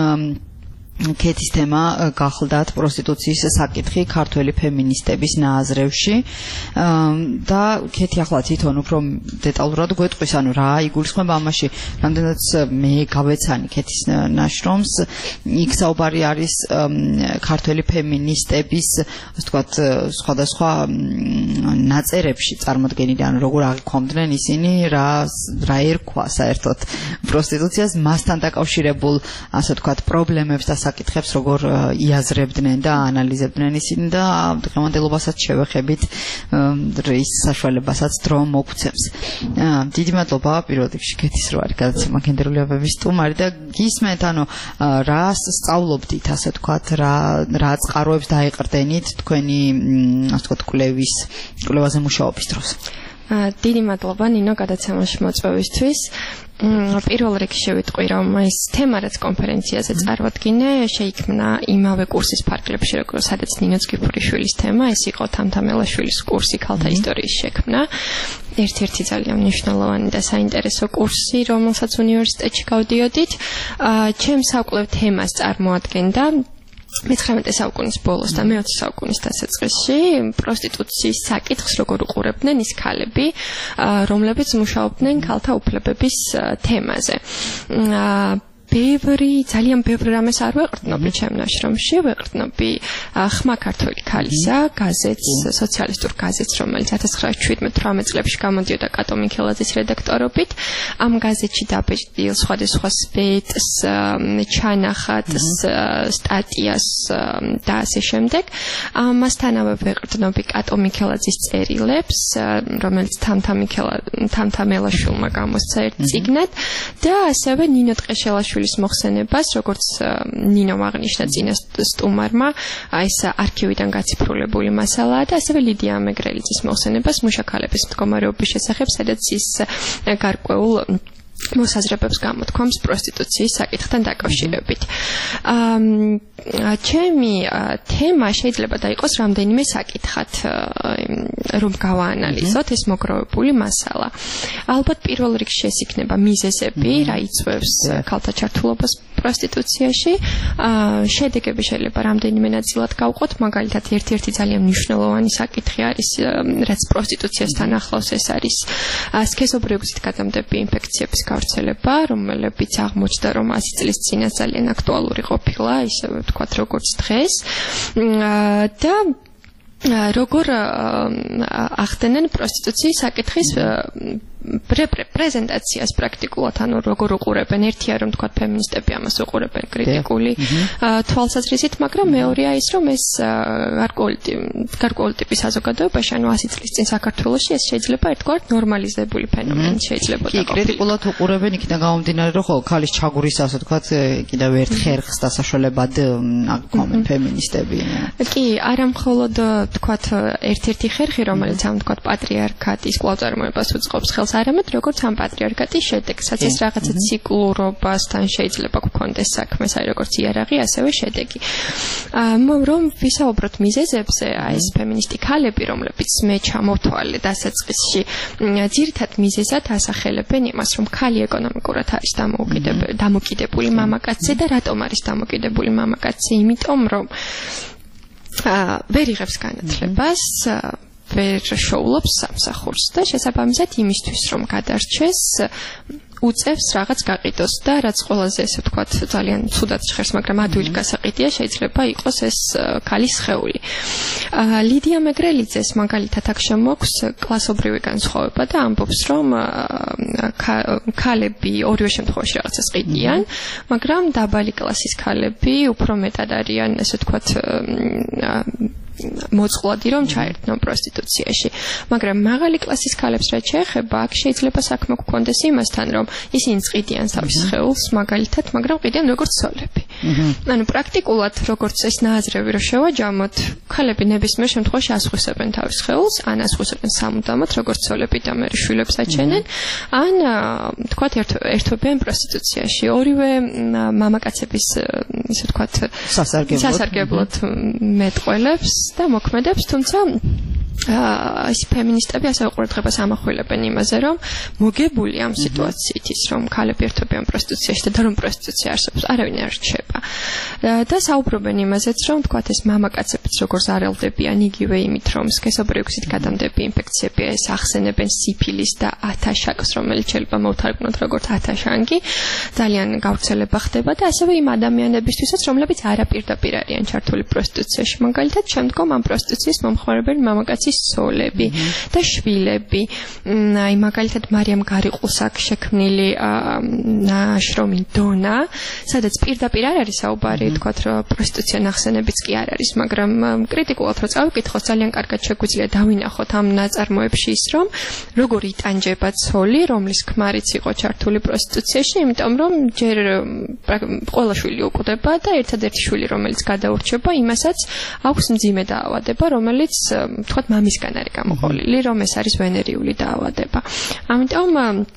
ქეთის თემა გახლდათ პროსტიტუციის საკითხი ქართველი ფემინისტების ნააზრევში და ქეთი ახლა თვითონ უფრო დეტალურად გვეტყვის, ანუ რა იგულისხმება ამაში, რამდენადაც მე გავეცანი ქეთის ნაშრომს, იქ საუბარი არის ქართველი ფემინისტების, ასე ვთქვათ, სხვადასხვა ნაწერებში წარმოდგენილი, ანუ როგორ აღიქვამდნენ ისინი რა ერქვა საერთოდ პროსტიტუციას, მასთან დაკავშირებულ, ასე ვთქვათ, პრობლემებს და საკითხებს როგორ იაზრებდნენ და ანალიზებდნენ ისინი და დღევანდელობასაც შევეხებით ის საშუალებასაც დრო მოგცემს. დიდი მადლობა პირველ რიგში ქეთის რო არის გადაცემა გენდერული ამბების სტუმარი და გისმენთ, ანუ რას სწავლობდით, ასე ვთქვათ, რა წყაროებს დაეყრდენით თქვენი, ასე ვთქვათ, კვლევაზე მუშაობის დროს. დიდი მადლობა ნინო გადაცემაში მოწვევისთვის. პირველ რიგში შევიტყვი, რომ ეს თემა, რაც კონფერენციაზე წარვადგინე, შეიქმნა იმავე კურსის ფარგლებში, როგორც სადაც ნინო წკიფურიშვილის თემა, ეს იყო თამთამელაშვილის კურსი ქალთა ისტორიის შექმნა. ერთ-ერთი ძალიან მნიშვნელოვანი და საინტერესო კურსი, რომელსაც უნივერსიტეტში გავდიოდით. ჩემს საკვლევ თემას წარმოადგენდა მე-19 საუკუნის ბოლოს და მე-20 საუკუნის დასაწყისში პროსტიტუციის საკითხს როგორ უყურებდნენ ის ქალები, რომლებიც მუშაობდნენ ქალთა უფლებების თემაზე. ძალიან ბევრი რამეს არ ვეყრდნობი ჩემ ნაშრომში, ვეყრდნობი ხმა ქართველი ქალისა გაზეთს, სოციალისტურ გაზეთს, რომელიც 1917-18 წლებში გამოდიოდა კატო მიქელაძის რედაქტორობით. ამ გაზეთში დაბეჭდილ სხვადასხვა სპეტს, ჩანახატს, სტატიას და ასე შემდეგ. ამასთანავე ვეყრდნობი კატო მიქელაძის წერილებს, რომელიც თამთამელაშვილმა გამოსცა ერთ წიგნად და ასევე ნინო ტყეშელაშვილის მოხსენებას, როგორც ნინომ აღნიშნა წინა სტუმარმა, ეს არქივიდან გაციფრულებული მასალაა და ასევე ლიდია ამეგრელიძის მოხსენებას მუშაქალების მდგომარეობის შესახებ, სადაც ის გარკვეულ მოსაზრებებს გამოთქვამს პროსტიტუციის საკითხთან დაკავშირებით. ჩემი თემა შეიძლება დაიყოს რამდენიმე საკითხად, რომ გავაანალიზოთ ეს მოგროვებული მასალა. ალბათ პირველ რიგში ეს იქნება მიზეზები, რა იწვევს ქალთა ჩართულობას პროსტიტუციაში. შედეგები შეიძლება რამდენიმე ნაწილად გავყოთ, მაგალითად ერთ-ერთი ძალიან მნიშვნელოვანი საკითხი არის, რაც პროსტიტუციასთან ახლავს, ეს არის სქესობრივი გზით გადამდები ინფექციების გავრცელება, რომელებიც აღმოჩნდა, რომ 100 წლის წინაც ძალიან აქტუალური ყოფილა, ისე ვთქვათ, როგორც დღეს. და როგორ ახდენენ პროსტიტუციის საკითხის პრეზენტაციას პრაქტიკულად, ანუ როგორ უყურებენ, ერთია რომ თქვა ფემინისტები ამას უყურებენ კრიტიკული თვალსაზრისით, მაგრამ მეორეა ის, რომ ეს გარკვეული ტიპის საზოგადოებაში, ანუ 100 წლის წინ საქართველოში ეს შეიძლება ერთგვარ ნორმალიზებული ფენომენი შეიძლება ყოფილიყო. კი, კრიტიკულად უყურებენ, იქიდან გამომდინარე, რომ ხო, ქალის ჩაგურის, ასე ვთქვათ, კიდევ ერთ ხერხს დასაშველებად აღკვამენ ფემინისტები. კი, არა მხოლოდ ვთქვათ ერთ-ერთი ხერხი, რომელიც ამ ვთქვათ პატრიარქატის კვლავ-წარმოებას უწყობს ხელს, არამედ როგორც ამ პატრიარქატის შედეგსაც, ეს რაღაცა ციკლურობასთან შეიძლება გქონდეს საქმე, აი როგორც იარაღი, ასევე შედეგი. რომ ვისაუბროთ მიზეზებზე, ეს ფემინისტი ქალები, რომლებიც მე ჩამოვთვალე დასაწყისში, ძირითად მიზეზად ასახელებენ იმას, რომ ქალი ეკონომიკურად არის დამოკიდებული მამაკაცზე და რატომ არის დამოკიდებული მამაკაცზე? იმიტომ რომ ვერ იღებს განათლებას, ვერ შეულობს სამსახურს და შესაბამისად იმისთვის რომ გადარჩეს უწევს რაღაც გაყიდოს და რაც ყველაზე ესე ვთქვათ ძალიან ცუდად ჟღერს, მაგრამ ადვილი გასაყიდია შეიძლება იყოს ეს ქალის სხეული. ლიდია მეგრელიძეს მაგალითად აქ შემოგვს კლასობრივი განსხვავება და ამბობს რომ ქალები ორივე შემთხვევაში რაღაცას ყიდიან, მაგრამ დაბალი კლასის ქალები უფრო მეტად არიან ესე ვთქვათ მოწყვლადი რომ ჩაერთნონ პროსტიტუციაში. მაგრამ მაღალი კლასის ქალებს რაც შეეხება, აქ შეიძლება საქმე გქონდეს იმასთან, რომ ისინი წყიდიან თავის სხეულს, მაგალითად, მაგრამ ყიდიან როგორც ცოლები. ანუ პრაქტიკულად როგორც ეს ნააზრევი რომ შევაჯამოთ, ქალები ნებისმიერ შემთხვევაში ასხვისებენ თავის სხეულს, ან ასხვისებენ სამუდამოდ როგორც ცოლები და მე შვილებს აჩენენ, ან თქვათ ერთობიან პროსტიტუციაში. ორივე მამაკაცების ისე თქვათ სასარგებლოდ მეტყველებს და მოქმედებს, თუმცა ეს ფემინისტები ასევე ყურადღებას ამახვილებენ იმაზე, რომ მოგებული ამ სიტუაციით ის, რომ ქალები ერთობიან პროსტიტუციაში და რომ პროსტიტუცია არსებობს, არავინ არ რჩება. და საუბრობენ იმაზეც, რომ თქვათ ეს მამაკაცებიც როგორც არელდებიან იგივე იმით, რომ სქესობრივი გზით გადამდები ინფექციები ეს ახსენებენ სიფილის და ათაშაკს, რომელიც შეიძლება მოვთარგმნოთ როგორც ათაშანგი, ძალიან გავრცელება ხდება და ასევე იმ ადამიანებისთვისაც, რომლებიც არაპირდაპირ არიან ჩართული პროსტიტუციაში, მაგალითად, შემდგომ ამ პროსტიტუციის მომხმარებელი მამაკაცის სოლები და შვილები. აი მაგალითად მარიამ გარიყულს აქ შექმნილი ნაშრომი დონა, სადაც პირდაპირ არ არის საუბარი, თქვათ რომ პროსტიტუცია ნახსენებიც კი არ არის, მაგრამ კრიტიკულად რო წავიკითხოთ, ძალიან კარგად შეგვიძლია დავინახოთ ამ ნაწარმოებში ის, რომ როგორ იტანჯება ცოლი, რომლის ქმარიც იყო ჩართული პროსტიტუციაში, იმიტომ რომ ჯერ ყველა შვილი უკვდება და ერთადერთი შვილი, რომელიც გადაურჩება, იმასაც აქვს მძიმე დაავადება, რომელიც თქვათ მამისგან არის გამოყოლილი, რომ ეს არის ვენერიული დაავადება. ამიტომ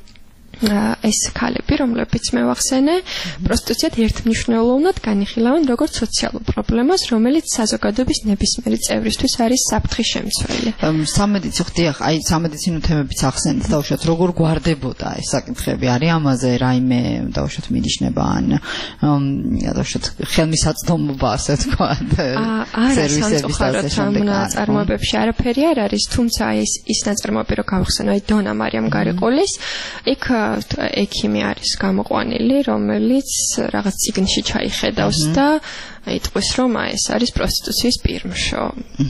ეს ქალები, რომლებიც მე ვახსენე, პროსტიტუციად ერთმნიშვნელოვნად განიხილავენ როგორც სოციალურ პრობლემას, რომელიც საზოგადოების ნებისმიერი წევრისთვის არის საფრთხის შემცველი. სამედიცინო თემებიც ახსენეთ, დაუშვათ როგორ გვარდებოდა ეს საკითხები, არის ამაზე რაიმე დაუშვათ მინიშნება ან დაუშვათ ხელმისაწვდომობა, ასე ვთქვათ, სერვისების ნაწარმოებებში არაფერი არ არის, თუმცა ის ნაწარმოები რო გავხსენე, აი დონა მარიამ გარიყულის, იქ ექიმი არის გამოყვანილი, რომელიც რაღაც წიგნში ჩაიხედავს და იტყვის, რომ ეს არის პროსტიტუციის პირმშო.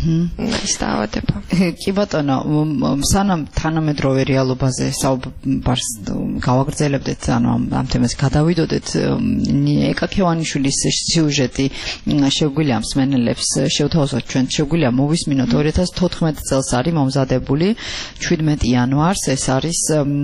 ეს დაავადება. კი ბატონო, სანამ თანამედროვე რეალობაზე საუბარს გავაგრძელებდეთ, ანუ ამ თემაზე გადავიდოდეთ, ეკაკევანიშვილის სიუჟეტი შეგვიძლია მსმენელებს შევთავაზოთ ჩვენ, შეგვიძლია მოვისმინოთ 2014 წელს არის მომზადებული 17 იანვარს, ეს არის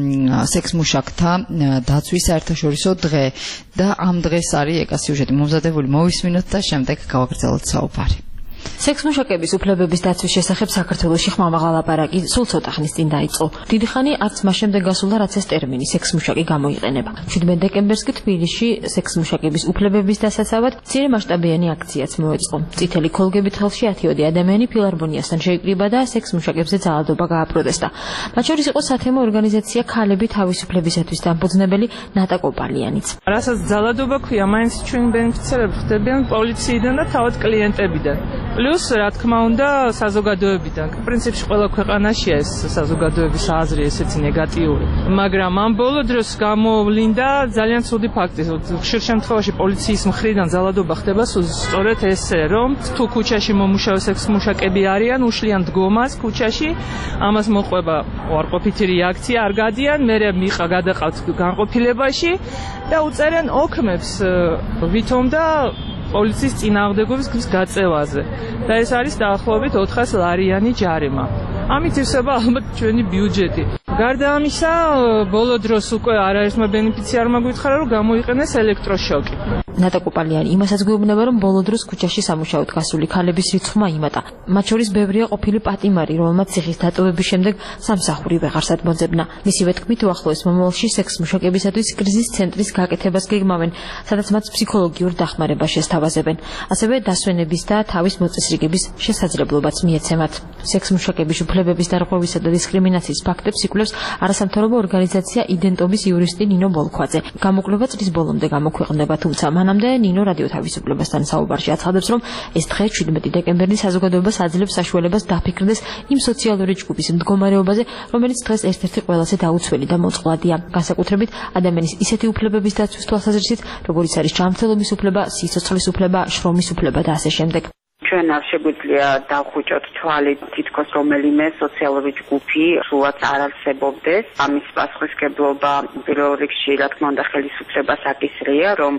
სექსმუშაკთა დაცვის საერთაშორისო დღე და ამ დღეს არის ეკასიუჟეტი მომზადებული, მოვისმინოთ და შემდეგ გავაგრძელოთ საუბარი. სექსმუშაკების უფლებების დაცვის შესახებ საქართველოში ხმამაღლა ლაპარაკი სულ ცოტა ხნის წინ დაიწყო. დიდი ხანი არც მას შემდეგ გასულა, რაც ეს ტერმინი სექსმუშაკი გამოიყენება. 17 დეკემბერს კი თბილისში სექსმუშაკების უფლებების დასაცავად მცირე მასშტაბიანი აქციაც მოეწყო. წითელი ქოლგებით ხელში 10-ოდე ადამიანი ფილარმონიასთან შეიკრიბა და სექსმუშაკებზე ძალადობა გააპროტესტა. მათ შორის იყო სათემო ორგანიზაცია ქალები თავისუფლებისათვის დამფუძნებელი ნატა კოპალიანიც. რასაც ძალადობა ქვია, მაინც ჩვენ ბენეფიციარები ხდებიან პოლიციიდან და თავად კლიენტებიდან. Plus, რა თქმა უნდა, საზოგადოებიდან. პრინციპში ყველა ქვეყანაშია ეს საზოგადოების აზრი ესეთი ნეგატიური. მაგრამ ამ ბოლო დროს გამოვლინდა ძალიან ცუდი ფაქტი. ხშირ შემთხვევაში პოლიციის მხრიდან ძალადობა ხდება სწორედ ესე, რომ თუ ქუჩაში მომუშავე სექსმუშაკები არიან, უშლიან დგომას ქუჩაში, ამას მოყვება უარყოფითი რეაქცია, არ გადიან, მერე მიყა გადაყავთ განყოფილებაში და უწერენ ოქმებს ვითომ და პოლიციის წინააღმდეგობის გზის გაწევაზე და ეს არის დაახლოებით 400 ლარიანი ჯარიმა. ამით ივსება ალბათ ჩვენი ბიუჯეტი. გარდა ამისა, ბოლო დროს უკვე არაერთმა ბენეფიციარმა გითხარა, რომ გამოიყენეს ელექტროშოკი. ნატა კოპალიანი იმასაც გვეუბნება, რომ ბოლო დროს ქუჩაში სამუშაოდ გასული ქალების რიცხვმა იმატა. მათ შორის ბევრია ყოფილი პატიმარი, რომელმაც ციხის დატოვების შემდეგ სამსახური ვეღარსად მოძებნა. მისივე თქმით, უახლოეს მომავალში სექსმუშაკებისათვის კრიზის ცენტრის გაკეთებას გეგმავენ, სადაც მათ ფსიქოლოგიურ დახმარებას შესთავაზებენ. ასევე დასვენების და თავის მოწესრიგების შესაძლებლობაც მიეცემათ. სექსმუშაკების უფლებების დარღვევისა და დისკრიმინაციის ფაქტებს იკვლევს არასამთავრობო ორგანიზაცია იდენტობის იურისტი ნინო ბოლქვაძე. გამოკვლევა წლის ბოლომდე გამოქვეყნდება, თუმცა მანამდე ნინო რადიო თავისუფლებასთან საუბარში აცხადებს, რომ ეს დღე 17 დეკემბერი საზოგადოებას აძლევს საშუალებას დაფიქრდეს იმ სოციალური ჯგუფის მდგომარეობაზე, რომელიც დღეს ერთ-ერთი ყველაზე დაუცველი და მოწყვლადია. განსაკუთრებით ადამიანის ისეთი უფლებების დაცვის თვალსაზრისით, როგორიც არის ჯანმრთელობის უფლება, სიცოცხლის უფლება, შრომის უფლება და ასე შემდეგ. ჩვენ არ შეგვიძლია დავხვიჭოთ თვალი თითქოს რომელიმე სოციალური ჯგუფი სულაც არ არსებობდეს. ამის პასუხისმგებლობა პირველ რიგში, რა თქმა უნდა, ხელისუფლებას აკისრია, რომ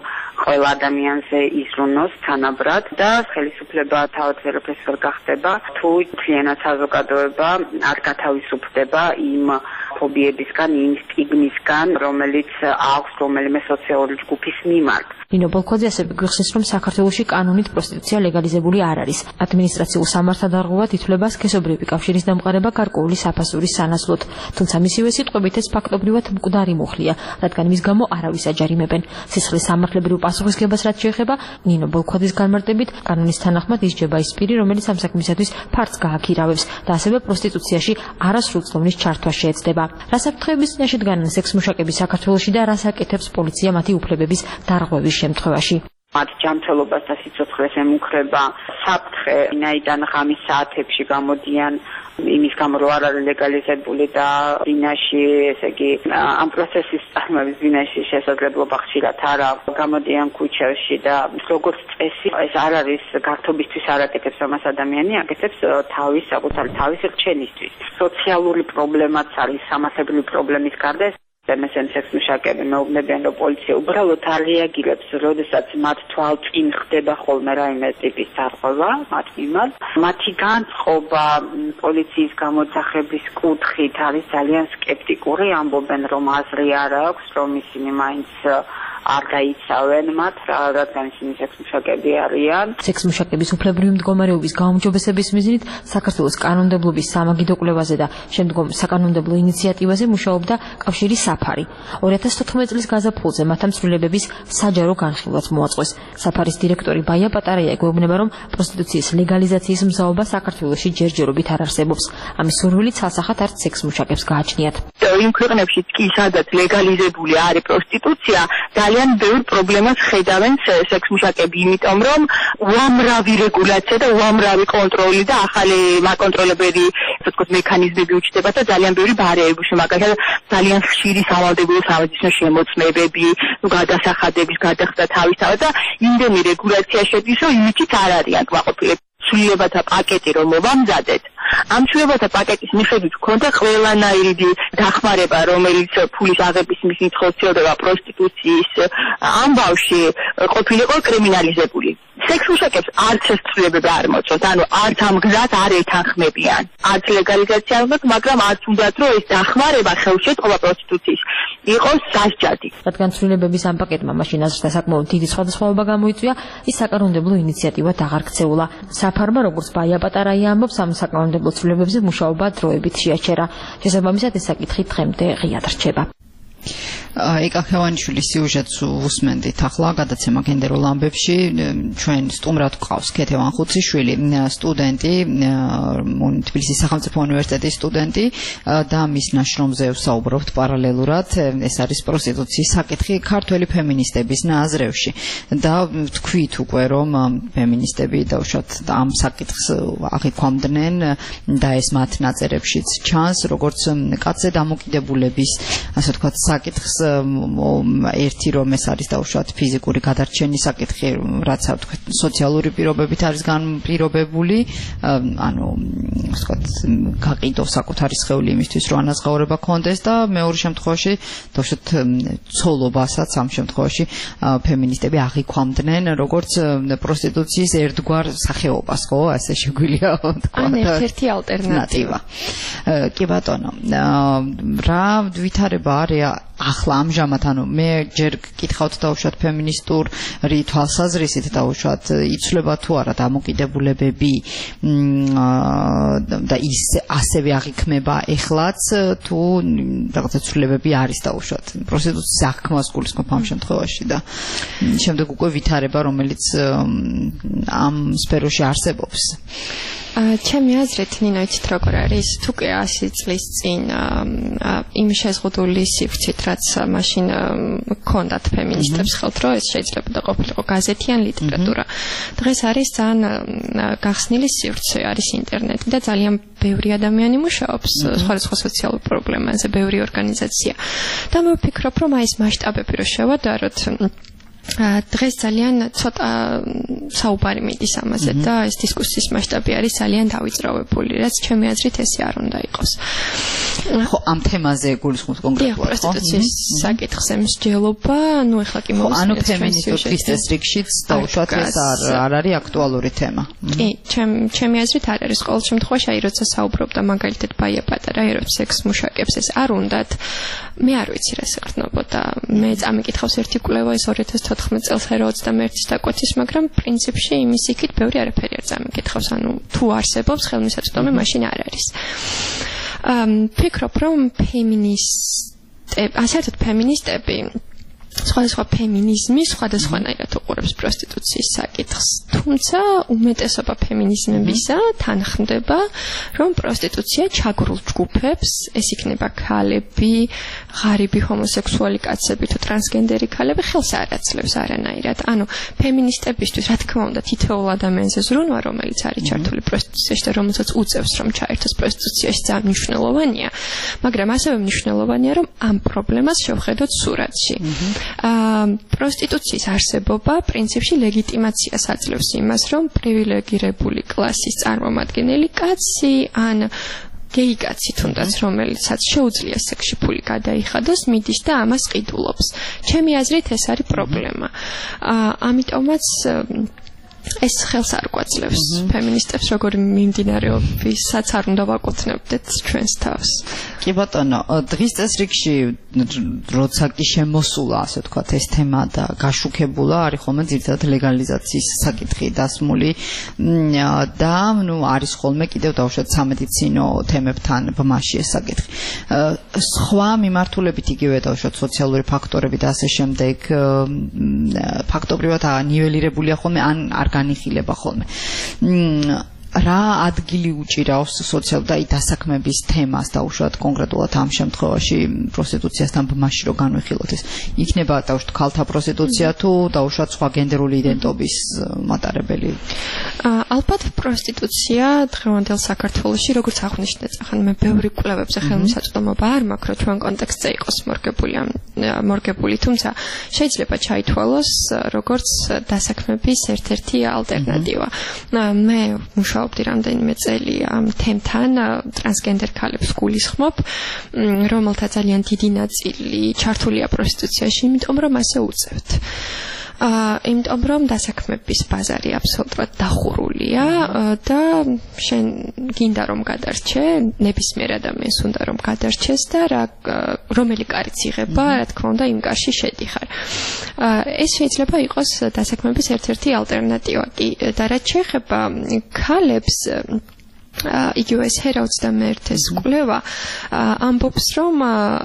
ყველა ადამიანზე იზრუნოს თანაბრად და ხელისუფლება თავად ვერაფერს ვერ გახდება თუ მთლიანად საზოგადოება არ გათავისუფლდება იმ ფობიებისგან, იმ სტიგმისგან, რომელიც აქვს რომელიმე სოციალური ჯგუფის მიმართ. ნინო ბოლქვაძე ასევე გვიხსნის, რომ საქართველოში კანონით პროსტიტუცია ლეგალიზებული არ არის. ადმინისტრაციულ სამართალდარღვევად ითვლება სქესობრივი კავშირის დამყარება გარკვეული საფასურის სანაცვლოდ, თუმცა მისივე სიტყვებით ეს ფაქტობრივად მკვდარი მუხლია, რადგან მის გამო არავის აჯარიმებენ. სისხლის სამართლებრივ პასუხისმგებას რაც შეეხება, ნინო ბოლქვაძის განმარტებით, კანონის თანახმად ისჯება ის პირი, რომელიც ამ საქმისათვის ფართს გააქირავებს და ასევე პროსტიტუციაში არასრულწლოვნის ჩართვა შეეცდება. რა საფრთხეების წინაშე დგანან სექსმუშაკები საქართველოში და რას აკეთებს პოლიცია მათი უფლებების დარღვევის შემთხვევაში? მათ ჯანმრთელობას და სიცოცხლეს ემუქრება საფრთხე, ვინაიდან ღამის საათებში გამოდიან იმის გამო რომ არ არის ლეგალიზებული და ბინაში, ესე იგი ამ პროცესის წარმოების ბინაში შესაძლებლობა ხშირად არ აქვს, გამოდიან ქუჩაში და როგორც წესი ეს არ არის გართობისთვის არ აკეთებს ამას ადამიანი, აკეთებს თავის საკუთარი თავის რჩენისთვის. სოციალური პრობლემაც არის სამართლებრივი პრობლემის გარდა MSN სექსმუშაკები მეუბნებიან, რომ პოლიცია უბრალოდ არ რეაგირებს, როდესაც მათ თვალწინ ხდება ხოლმე რაიმე ტიპის დარღვევა მათ მიმართ. მათი განწყობა პოლიციის გამოძახების კუთხით არის ძალიან სკეპტიკური, ამბობენ, რომ აზრი არ აქვს, რომ ისინი მაინც არ დაიცავენ მათ, რადგან ისინი სექსმუშაკები არიან. სექსმუშაკების უფლებრივი მდგომარეობის გაუმჯობესების მიზნით საქართველოს კანონმდებლობის სამაგიდო კვლევაზე და შემდგომ საკანონმდებლო ინიციატივაზე მუშაობდა კავშირი საფარი. 2014 წლის გაზაფხულზე მათ ამ ცვლილებების საჯარო განხილვაც მოაწყვეს. საფარის დირექტორი ბაია პატარაია ეგვეუბნება, რომ პროსტიტუციის ლეგალიზაციის მზაობა საქართველოში ჯერჯერობით არ არსებობს. ამის სურვილი ცალსახად არც სექსმუშაკებს გააჩნიათ. იმ ქვეყნებშიც კი, სადაც ლეგალიზებული არის პროსტიტუცია, ძალიან ბევრ პრობლემას ხედავენ სექსმუშაკები, იმიტომ რომ უამრავი რეგულაცია და უამრავი კონტროლი და ახალი მაკონტროლებელი მექანიზმები უჩნდება და ძალიან ბევრი ბარიერები, მაგალითად ძალიან ხშირი სავალდებულო სამედიცინო შემოწმებები, გადასახადების გადახდა თავისთავად და იმდენი რეგულაცია შედის, რომ იმითიც არ არიან კმაყოფილები. ცვლილებათა პაკეტი რომ მოვამზადეთ, ამ ცვლილებათა პაკეტის მიხედვით ჰქონდა ყველანაირი დახმარება, რომელიც ფულის აღების მიზნით ხორციელდება პროსტიტუციის ამბავში, ყოფილიყო კრიმინალიზებული. სექსმუშაკებს არც ეს ცვლილებები არ მოწონთ, ანუ არც ამ გზას არ ეთანხმებიან. არც ლეგალიზაცია უნდა, მაგრამ არც უნდათ, რომ ეს დახმარება ხელშეწყობა პროსტიტუციის იყოს სასჯადი. რადგან ცვლილებების ამ პაკეტმა მაშინ აზრთა საკმაოდ დიდი სხვადასხვაობა გამოიწვია, ის საკანონმდებლო ინიციატივად აღარ ქცეულა. საფარმა, როგორც ბაია პატარაია ამბობს, ამ საკანონმდებლო ცვლილებებზე მუშაობა დროებით შეაჩერა. შესაბამისად, ეს საკითხი დღემდე ღიად რჩება. ეკა ხევანიშვილის სიუჟეტს უსმენდით ახლა გადაცემა გენდერულ ამბებში. ჩვენ სტუმრად გვყავს ქეთევან ხუციშვილი, სტუდენტი, თბილისის სახელმწიფო უნივერსიტეტის სტუდენტი და მის ნაშრომზე ვსაუბრობთ პარალელურად. ეს არის პროსტიტუციის საკითხი ქართველი ფემინისტების ნაზრევში და თქვით უკვე, რომ ფემინისტები დაუშვათ ამ საკითხს აღიქვამდნენ და ეს მათ ნაწერებშიც ჩანს, როგორც კაცზე დამოკიდებულების, ასე ვთქვათ, საკითხს. ერთი რომ ეს არის დაუშვათ ფიზიკური გადარჩენის საკითხი, რაც ვთქვათ სოციალური პირობებით არის განპირობებული, ანუ ვთქვათ გაყიდოს საკუთარი სხეული იმისთვის რომ ანაზღაურება ქონდეს და მეორე შემთხვევაში დაუშვათ ცოლობასაც ამ შემთხვევაში ფემინისტები აღიქვამდნენ როგორც პროსტიტუციის ერთგვარ სახეობას, ხო, ასე შეგვიძლია ვთქვათ. ან ერთ-ერთი ალტერნატივა. კი ბატონო, რა ვითარება არის ახლა ამჟამად, ანუ მე ჯერ გკითხავთ დაუშვათ ფემინისტური თვალსაზრისით დაუშვათ იცვლება თუ არა დამოკიდებულებები და ის ასევე აღიქმება ეხლაც თუ რაღაცა ცვლილებები არის დაუშვათ პროსტიტუციის აღქმას გულისხმობ ამ შემთხვევაში და შემდეგ უკვე ვითარება რომელიც ამ სფეროში არსებობს. ჩემი აზრით, ნინო, იცით როგორ არის, თუ კი 100 წლის წინ იმ შეზღუდული სივრცით, რაც მაშინ ჰქონდათ ფემინისტებს ხელთ, რომ ეს შეიძლება ყოფილიყო გაზეთი ან ლიტერატურა. დღეს არის ძალიან გახსნილი სივრცე, არის ინტერნეტი და ძალიან ბევრი ადამიანი მუშაობს სხვადასხვა სოციალურ პრობლემაზე, ბევრი ორგანიზაცია. და მე ვფიქრობ, რომ აი ეს მასშტაბები რო შევადაროთ, დღეს ძალიან ცოტა საუბარი მიდის ამაზე და ეს დისკუსიის მასშტაბი არის ძალიან დავიწროვებული, რაც ჩემი აზრით ესე არ უნდა იყოს. ხო, ამ თემაზე გულისხმობთ კონკრეტულად, ხო? პროსტიტუციის საკითხზე მსჯელობა, ну ეხლა კი მოვისმინეთ. ანუ ფემინისტურ წესრიგშიც დაუშვათ ეს არ არის აქტუალური თემა. კი, ჩემი აზრით არ არის. ყოველ შემთხვევაში, აი როცა საუბრობდა მაგალითად ბაია პატარა სექს მუშაკებს, ეს არ უნდათ. მე არ ვიცი რა სეყრდნობოდა. მე წამიკითხავს ერთი კვლევა ეს 2014 წელს 21-ის დაკვეთის, მაგრამ პრინციპში იმის იქით ბევრი არაფერი არ წამიკითხავს, ანუ თუ არსებობს ხელმისაწვდომი, მაშინ არ არის. ფიქრობ, რომ ფემინისტები სხვადასხვა ფემინიზმი სხვადასხვანაირად უყურებს პროსტიტუციის საკითხს, თუმცა უმეტესობა ფემინიზმებისა თანხმდება, რომ პროსტიტუცია ჩაგრულ ჯგუფებს, ეს იქნება ქალები, ღარიბი ჰომოსექსუალი კაცები თუ ტრანსგენდერი ქალები ხელს არ აძლევს არანაირად. ანუ ფემინისტებისთვის, რა თქმა უნდა, თითოეულ ადამიანზე ზრუნვა, რომელიც არის ჩართული პროსტიტუციაში და რომელსაც უწევს, რომ ჩაერთოს პროსტიტუციაში, ძალიან მნიშვნელოვანია, მაგრამ ასევე მნიშვნელოვანია, რომ ამ პრობლემას შევხედოთ სურათში. პროსტიტუციის არსებობა პრინციპში ლეგიტიმაციას აძლევს იმას, რომ პრივილეგირებული კლასის წარმომადგენელი კაცი ან გეი კაცი თუნდაც, რომელიცაც შეუძლია სექსში ფული გადაიხადოს, მიდის და ამას ყიდულობს. ჩემი აზრით ეს არის პრობლემა. ამიტომაც ეს ხელს არ გვაძლევს ფემინისტებს, როგორი მიმდინარეობისაც არ უნდა ვაკუთვნებდეთ ჩვენს თავს. კი ბატონო, დღის წესრიგში როცა კი შემოსულა, ასე ვთქვათ, ეს თემა და გაშუქებულა, არის ხოლმე ძირითადად ლეგალიზაციის საკითხი დასმული და არის ხოლმე კიდევ დავუშვათ სამედიცინო თემებთან ბმაში ეს საკითხი. სხვა მიმართულებით იგივე დავუშვათ სოციალური ფაქტორები და ასე შემდეგ ფაქტობრივად ნიველირებულია ხოლმე ან არ განიხილება ხოლმე. რა ადგილი უჭირავს სოციალ და დასაქმების თემას დაუშვათ კონკრეტულად ამ შემთხვევაში პროსტიტუციასთან ბმაში რო განვიხილოთ ეს იქნება დაუშვათ ქალთა პროსტიტუცია თუ დაუშვათ სხვა გენდერული იდენტობის მატარებელი? ალბათ პროსტიტუცია დღევანდელ საქართველოში, როგორც აღნიშნეთ, ახლა მე ბევრი კვლევებზე ხელმისაწვდომობა არ მაქვს, რომ ჩვენ კონტექსტზე იყოს მორგებული, თუმცა შეიძლება ჩაითვალოს როგორც დასაქმების ერთ-ერთი ალტერნატივა. მე მუშაობდი რამდენიმე წელი ამ თემთან, ტრანსგენდერ ქალებს გულისხმობ, რომელთა ძალიან დიდი ნაწილი ჩართულია პროსტიტუციაში, იმიტომ რომ ასე უწევთ. იმიტომ რომ დასაქმების ბაზარი აბსოლუტურად დახურულია და შენ გინდა რომ გადარჩე, ნებისმიერ ადამიანს უნდა რომ გადარჩეს და რომელი კარიც იღება, რა თქმა უნდა იმ კარში შედიხარ. ეს შეიძლება იყოს დასაქმების ერთ-ერთი ალტერნატივა კი და რაც შეეხება ქალებს, იგივე ეს HERA 21-ის კვლევა ამბობს, რომ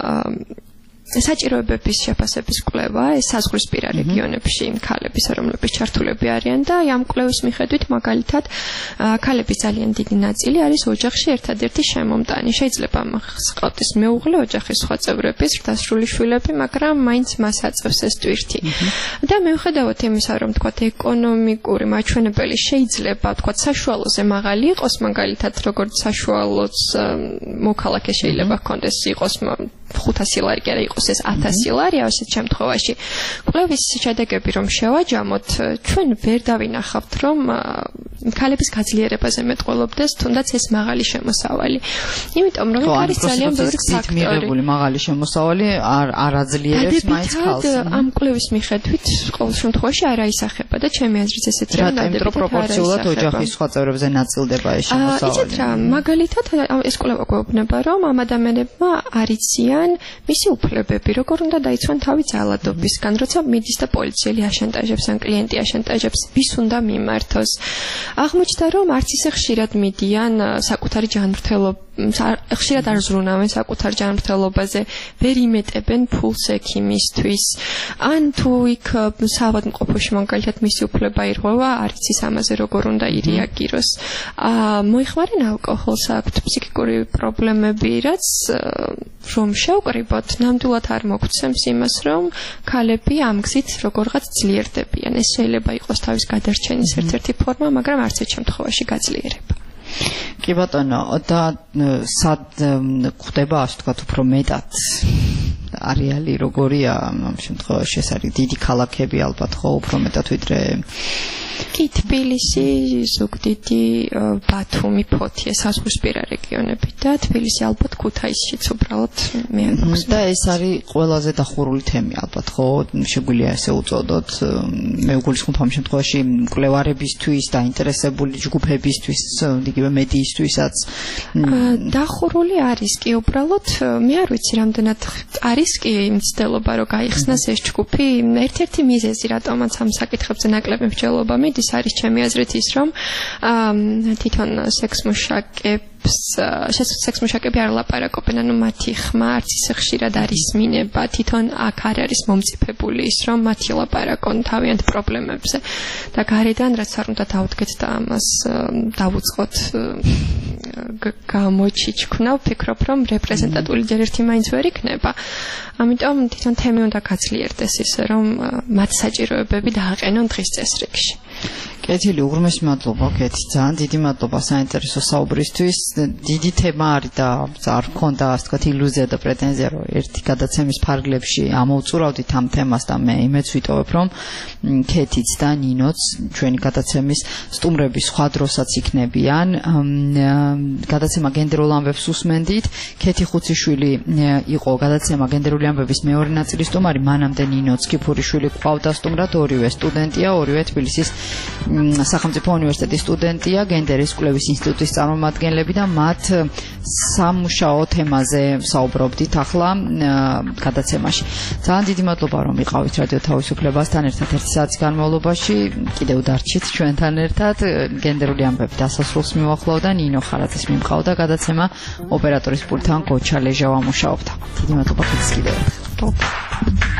საჭიროებების შეფასების კვლევა ეს საზღვრისპირა რეგიონებში ქალების, რომლებიც ჩართულები არიან და ამ კვლევის მიხედვით მაგალითად ქალების ძალიან დიდი ნაწილი არის ოჯახში ერთადერთი შემომტანი. შეიძლება ჰყავდეს მეუღლე, ოჯახის სხვა წევრები, ზრდასრული შვილები, მაგრამ მაინც მას აწევს ეს ტვირთი. და მიუხედავად იმისა, რომ თქვათ ეკონომიკური მაჩვენებელი შეიძლება თქვათ საშუალოზე მაღალი იყოს, მაგალითად როგორც საშუალოც მოქალაქე შეიძლება ჰქონდეს იყოს 500 ლარი, კი არა იყოს ეს 1000 ლარი, ასეთ შემთხვევაში კვლევის შედეგები რომ შევაჯამოთ, ჩვენ ვერ დავინახავთ, რომ ქალების გაძლიერებაზე მეტყველობდეს თუნდაც ეს მაღალი შემოსავალი. იმიტომ რომ არის ძალიან ბევრი ფაქტორი. მაღალი შემოსავალი არ აძლიერებს მაინც ქალს. ამ კვლევის მიხედვით ყოველ შემთხვევაში არ აისახება და ჩემი აზრით ესეთი რა დადებითად პროპორციულად ოჯახის სხვა წევრებზე ნაწილდება ეს შემოსავალი. იცით რა, მაგალითად ეს კვლევა გვეუბნება, რომ ამ ადამიანებმა არიციან მისი უფლებები, როგორ უნდა დაიცვან თავი ძალადობისგან, როცა მიდის და პოლიციელი აშანტაჟებს ან კლიენტი აშანტაჟებს, ვის უნდა მიმართოს. აღმოჩნდა, რომ არც ისე ხშირად მიდიან საკუთარი ხშირად არ ზრუნავენ საკუთარ ჯანმრთელობაზე, ვერ იმეტებენ ფულს ექიმისთვის, ან თუ იქ საავადმყოფოში მაგალითად მისი უფლება ირღვევა, არ იცის ამაზე როგორ უნდა ირეაგიროს. მოიხმარენ ალკოჰოლს, აქვთ ფსიქიკური პრობლემები, რაც რომ შევკრიბოთ, ნამდვილად არ მოგცემს იმას, რომ ქალები ამ გზით როგორღაც ძლიერდებიან. ეს შეიძლება იყოს თავის გადარჩენის ერთ-ერთი ფორმა, მაგრამ არც ერთ შემთხვევაში გაძლიერება. კი ბატონო, და სად გვხდება, ასე ვთქვათ, უფრო მეტად არეალი როგორია ამ შემთხვევაში ეს არის დიდი ქალაქები ალბათ ხო უფრო მეტად ვიდრე კი თბილისი, ზუგდიდი, ბათუმი, ფოთი ეს საზღვრისპირა რეგიონები და თბილისი ალბათ ქუთაისშიც უბრალოდ მე არ მაქვს. და ეს არის ყველაზე დახურული თემი ალბათ ხო შეგვიძლია ესე უწოდოთ მე უგულისხმობ ამ შემთხვევაში მკვლევარებისთვის და ინტერესებული ჯგუფებისთვის იგივე მედიისთვისაც დახურული არის კი უბრალოდ მე არ ვიცი რამდენად არის კი მცდელობა რომ გაიხსნას ეს ჯგუფი ერთ-ერთი მიზეზი რატომაც ამ საკითხებზე ნაკლები მსჯელობა მიდის არის ჩემი აზრით ის რომ თვითონ სექსმუშაკები არ ლაპარაკობენ ანუ მათი ხმა არც ისე ხშირად არ ისმინება თვითონ აქ არ არის მომწიფებული ის რომ მათი ლაპარაკონ თავიანთ პრობლემებზე და გარედან რაც არ უნდა დავუდგეთ და ამას დავუწყოთ გამოჩიჩქნა ვფიქრობ რომ რეპრეზენტატული ჯერ ერთი მაინც ვერ იქნება ამიტომ თვითონ თემი უნდა გაძლიერდეს ისე რომ მათ საჭიროებები დააყენონ დღის წესრიგში კეთილი უღრმესი მადლობა კეთი ძალიან დიდი მადლობა საინტერესო საუბრისთვის დიდი თემა არის და არ მქონდა ასე ვთქვათ ილუზია და პრეტენზია რომ ერთი გადაცემის ფარგლებში ამოვწურავდით ამ თემას და მე იმეც ვიტოვებ რომ კეთიც და ნინოც ჩვენი გადაცემის სტუმრების სხვა დროსაც იქნებიან გადაცემა გენდერულ ამბებს უსმენდით კეთი ხუციშვილი იყო გადაცემა გენდერული ამბების მეორე ნაწილის სტუმარი მანამდე ნინო ცკიფურიშვილი ყავდა სტუმრად ორივე სტუდენტია ორივე თბილისის სახელმწიფო უნივერსიტეტის სტუდენტია გენდერის კვლევის ინსტიტუტის წარმომადგენლები და მათ სამუშაო თემაზე საუბრობდით ახლა გადაცემაში. ძალიან დიდი მადლობა რომ იყავით რადიო თავისუფლებასთან ერთად 1 საათის განმავლობაში კიდევ დარჩით ჩვენთან ერთად გენდერული ამბები დასასრულს მივახლოვდა ნინო ხარაძის მიმყავდა გადაცემა ოპერატორის პულტთან გოჩა ლეჟავა მუშაობდა. დიდი მადლობა კიდევ ერთხელ.